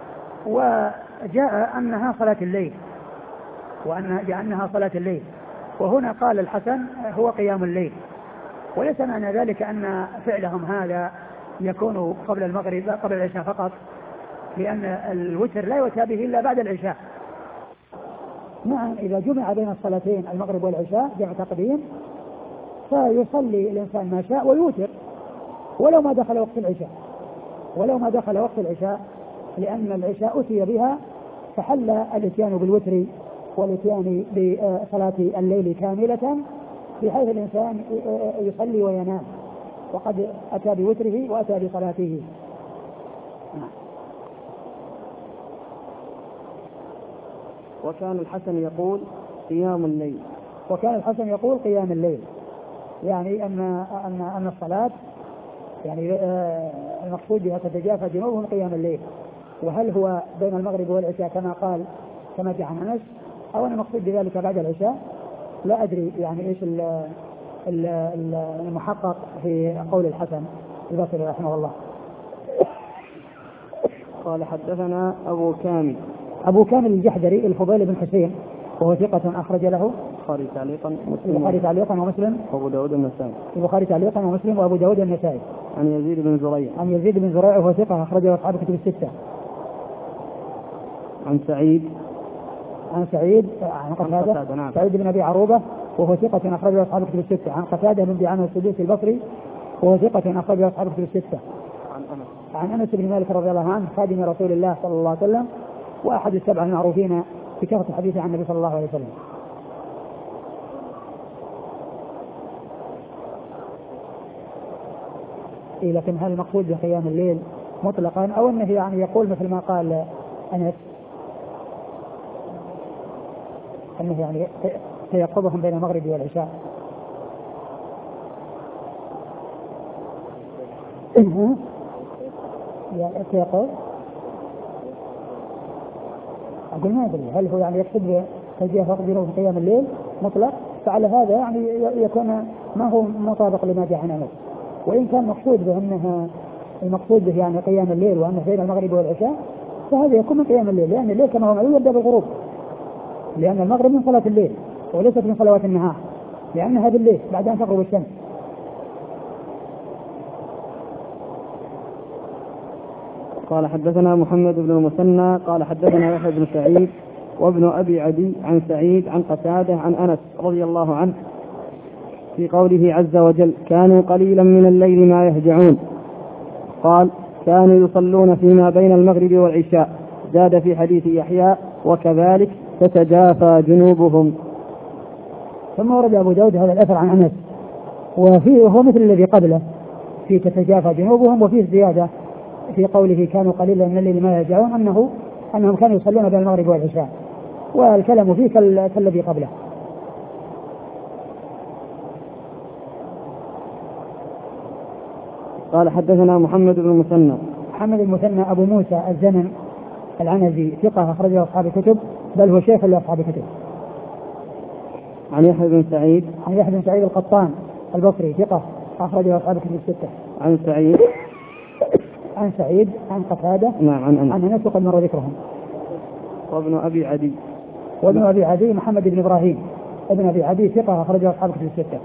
وجاء أنها صلاة الليل أنها صلاة الليل. وهنا قال الحسن هو قيام الليل. وليس معنى ذلك أن فعلهم هذا يكون قبل المغرب قبل العشاء فقط لأن الوتر لا يؤتى به إلا بعد العشاء. نعم إذا جمع بين الصلاتين المغرب والعشاء جمع تقديم فيصلي الإنسان ما شاء ويوتر ولو ما دخل وقت العشاء لأن العشاء أتي بها فحل الاتيان بالوتر والاتيان بصلاة الليل كاملة بحيث الإنسان يصلي وينام وقد أتى بوتره وأتى بصلاته. وكان الحسن يقول قيام الليل. وكان الحسن يقول قيام الليل يعني أن الصلاة يعني المقصود بها تتجافى جنوبهم قيام الليل. وهل هو بين المغرب والعشاء كما قال كما جاء عن أنس أو أن المقصود بذلك بعد العشاء؟ لا أدري يعني إيش المحقق في قول الحسن البصري رحمه الله. قال حدثنا أبو كامل الجحدري الفضيل بن حسين وهو ثقة أخرج له البخاري تعليقا ومسلم وأبو داود النسائي. البخاري تعليقا ومسلم وأبو داود النسائي. عن يزيد بن زريع وهو ثقة أخرجه أصحاب الكتب الستة. عن سعيد عن قتادة. نعم. سعيد بن أبي عروبة وهو ثقة أخرجه أصحاب الكتب الستة. عن قتادة بن دعامة السدوسي البصري وهو ثقة أخرجه أصحاب الكتب الستة. عن أنس بن مالك رضي الله عنه خادم رسول الله صلى الله عليه وسلم وأحد السبع المعروفين بكثرة الحديث عن النبي صلى الله عليه وسلم. لكن هل المقصود بقيام الليل مطلقا أو أنه يعني يقول مثل ما قال أنس أنه يعني تيقظهم بين المغرب والعشاء؟ يعني التيقظ أقول ما أدري هل هو يعني يقصد تجاه فقط في قيام الليل مطلق فعلى هذا يعني يكون ما هو مطابق لما جاء عن أنس. وإن كان مقصود بأنها المقصود به يعني قيام الليل وأنه بين المغرب والعشاء فهذا يكون من قيام الليل لأن الليل كما هو معلوم يبدأ بالغروب لأن المغرب من صلاة الليل وليست من صلوات النهار لأنها بالليل بعد أن تغرب الشمس. قال حدثنا محمد بن المثنى قال حدثنا يحيى بن سعيد وابن أبي عدي عن سعيد عن قتادة عن أنس رضي الله عنه في قوله عز وجل كانوا قليلا من الليل ما يهجعون. قال كانوا يصلون فيما بين المغرب والعشاء. زاد في حديث يحيى وكذلك تتجافى جنوبهم. ثم ورد أبو داود هذا الأثر عن أنس وهو مثل الذي قبله في تتجافى جنوبهم، وفيه زيادة في قوله كانوا قليلا من الليل ما يهجعون أنهم كانوا يصلون بين المغرب والعشاء، والكلام فيه كالذي قبله. قال حدثنا محمد بن المثنى. محمد بن المثنى أبو موسى الزمن العنزي ثقة أخرجه أصحاب الكتب، بل هو شيخ لأصحاب الكتب. عن يحيى بن سعيد. عن يحيى بن سعيد القطان البصري ثقة أخرجه أصحاب الكتب الستة. عن سعيد. عن سعيد عن قتادة. نعم عن أنس وقد مر ذكرهم. وابن أبي عدي. وابن أبي عدي محمد بن إبراهيم ابن أبي عدي ثقة أخرجه أصحاب الكتب الستة.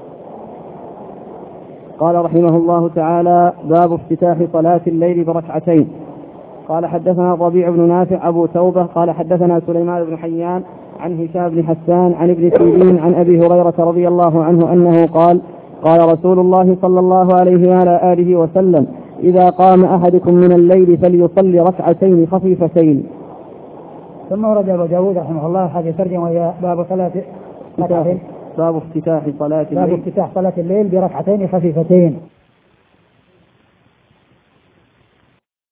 قال رحمه الله تعالى باب افتتاح صلاة الليل بركعتين. قال حدثنا ربيع بن نافع أبو توبة قال حدثنا سليمان بن حيان عن هشام بن حسان عن ابن سيرين عن أبي هريرة رضي الله عنه أنه قال قال رسول الله صلى الله عليه وعلى آله وسلم إذا قام أحدكم من الليل فليصلي ركعتين خفيفتين. ثم ورد أبو داود رحمه الله هذه ترجمة وهي باب صلاة باب افتتاح صلاة الليل بركعتين خفيفتين.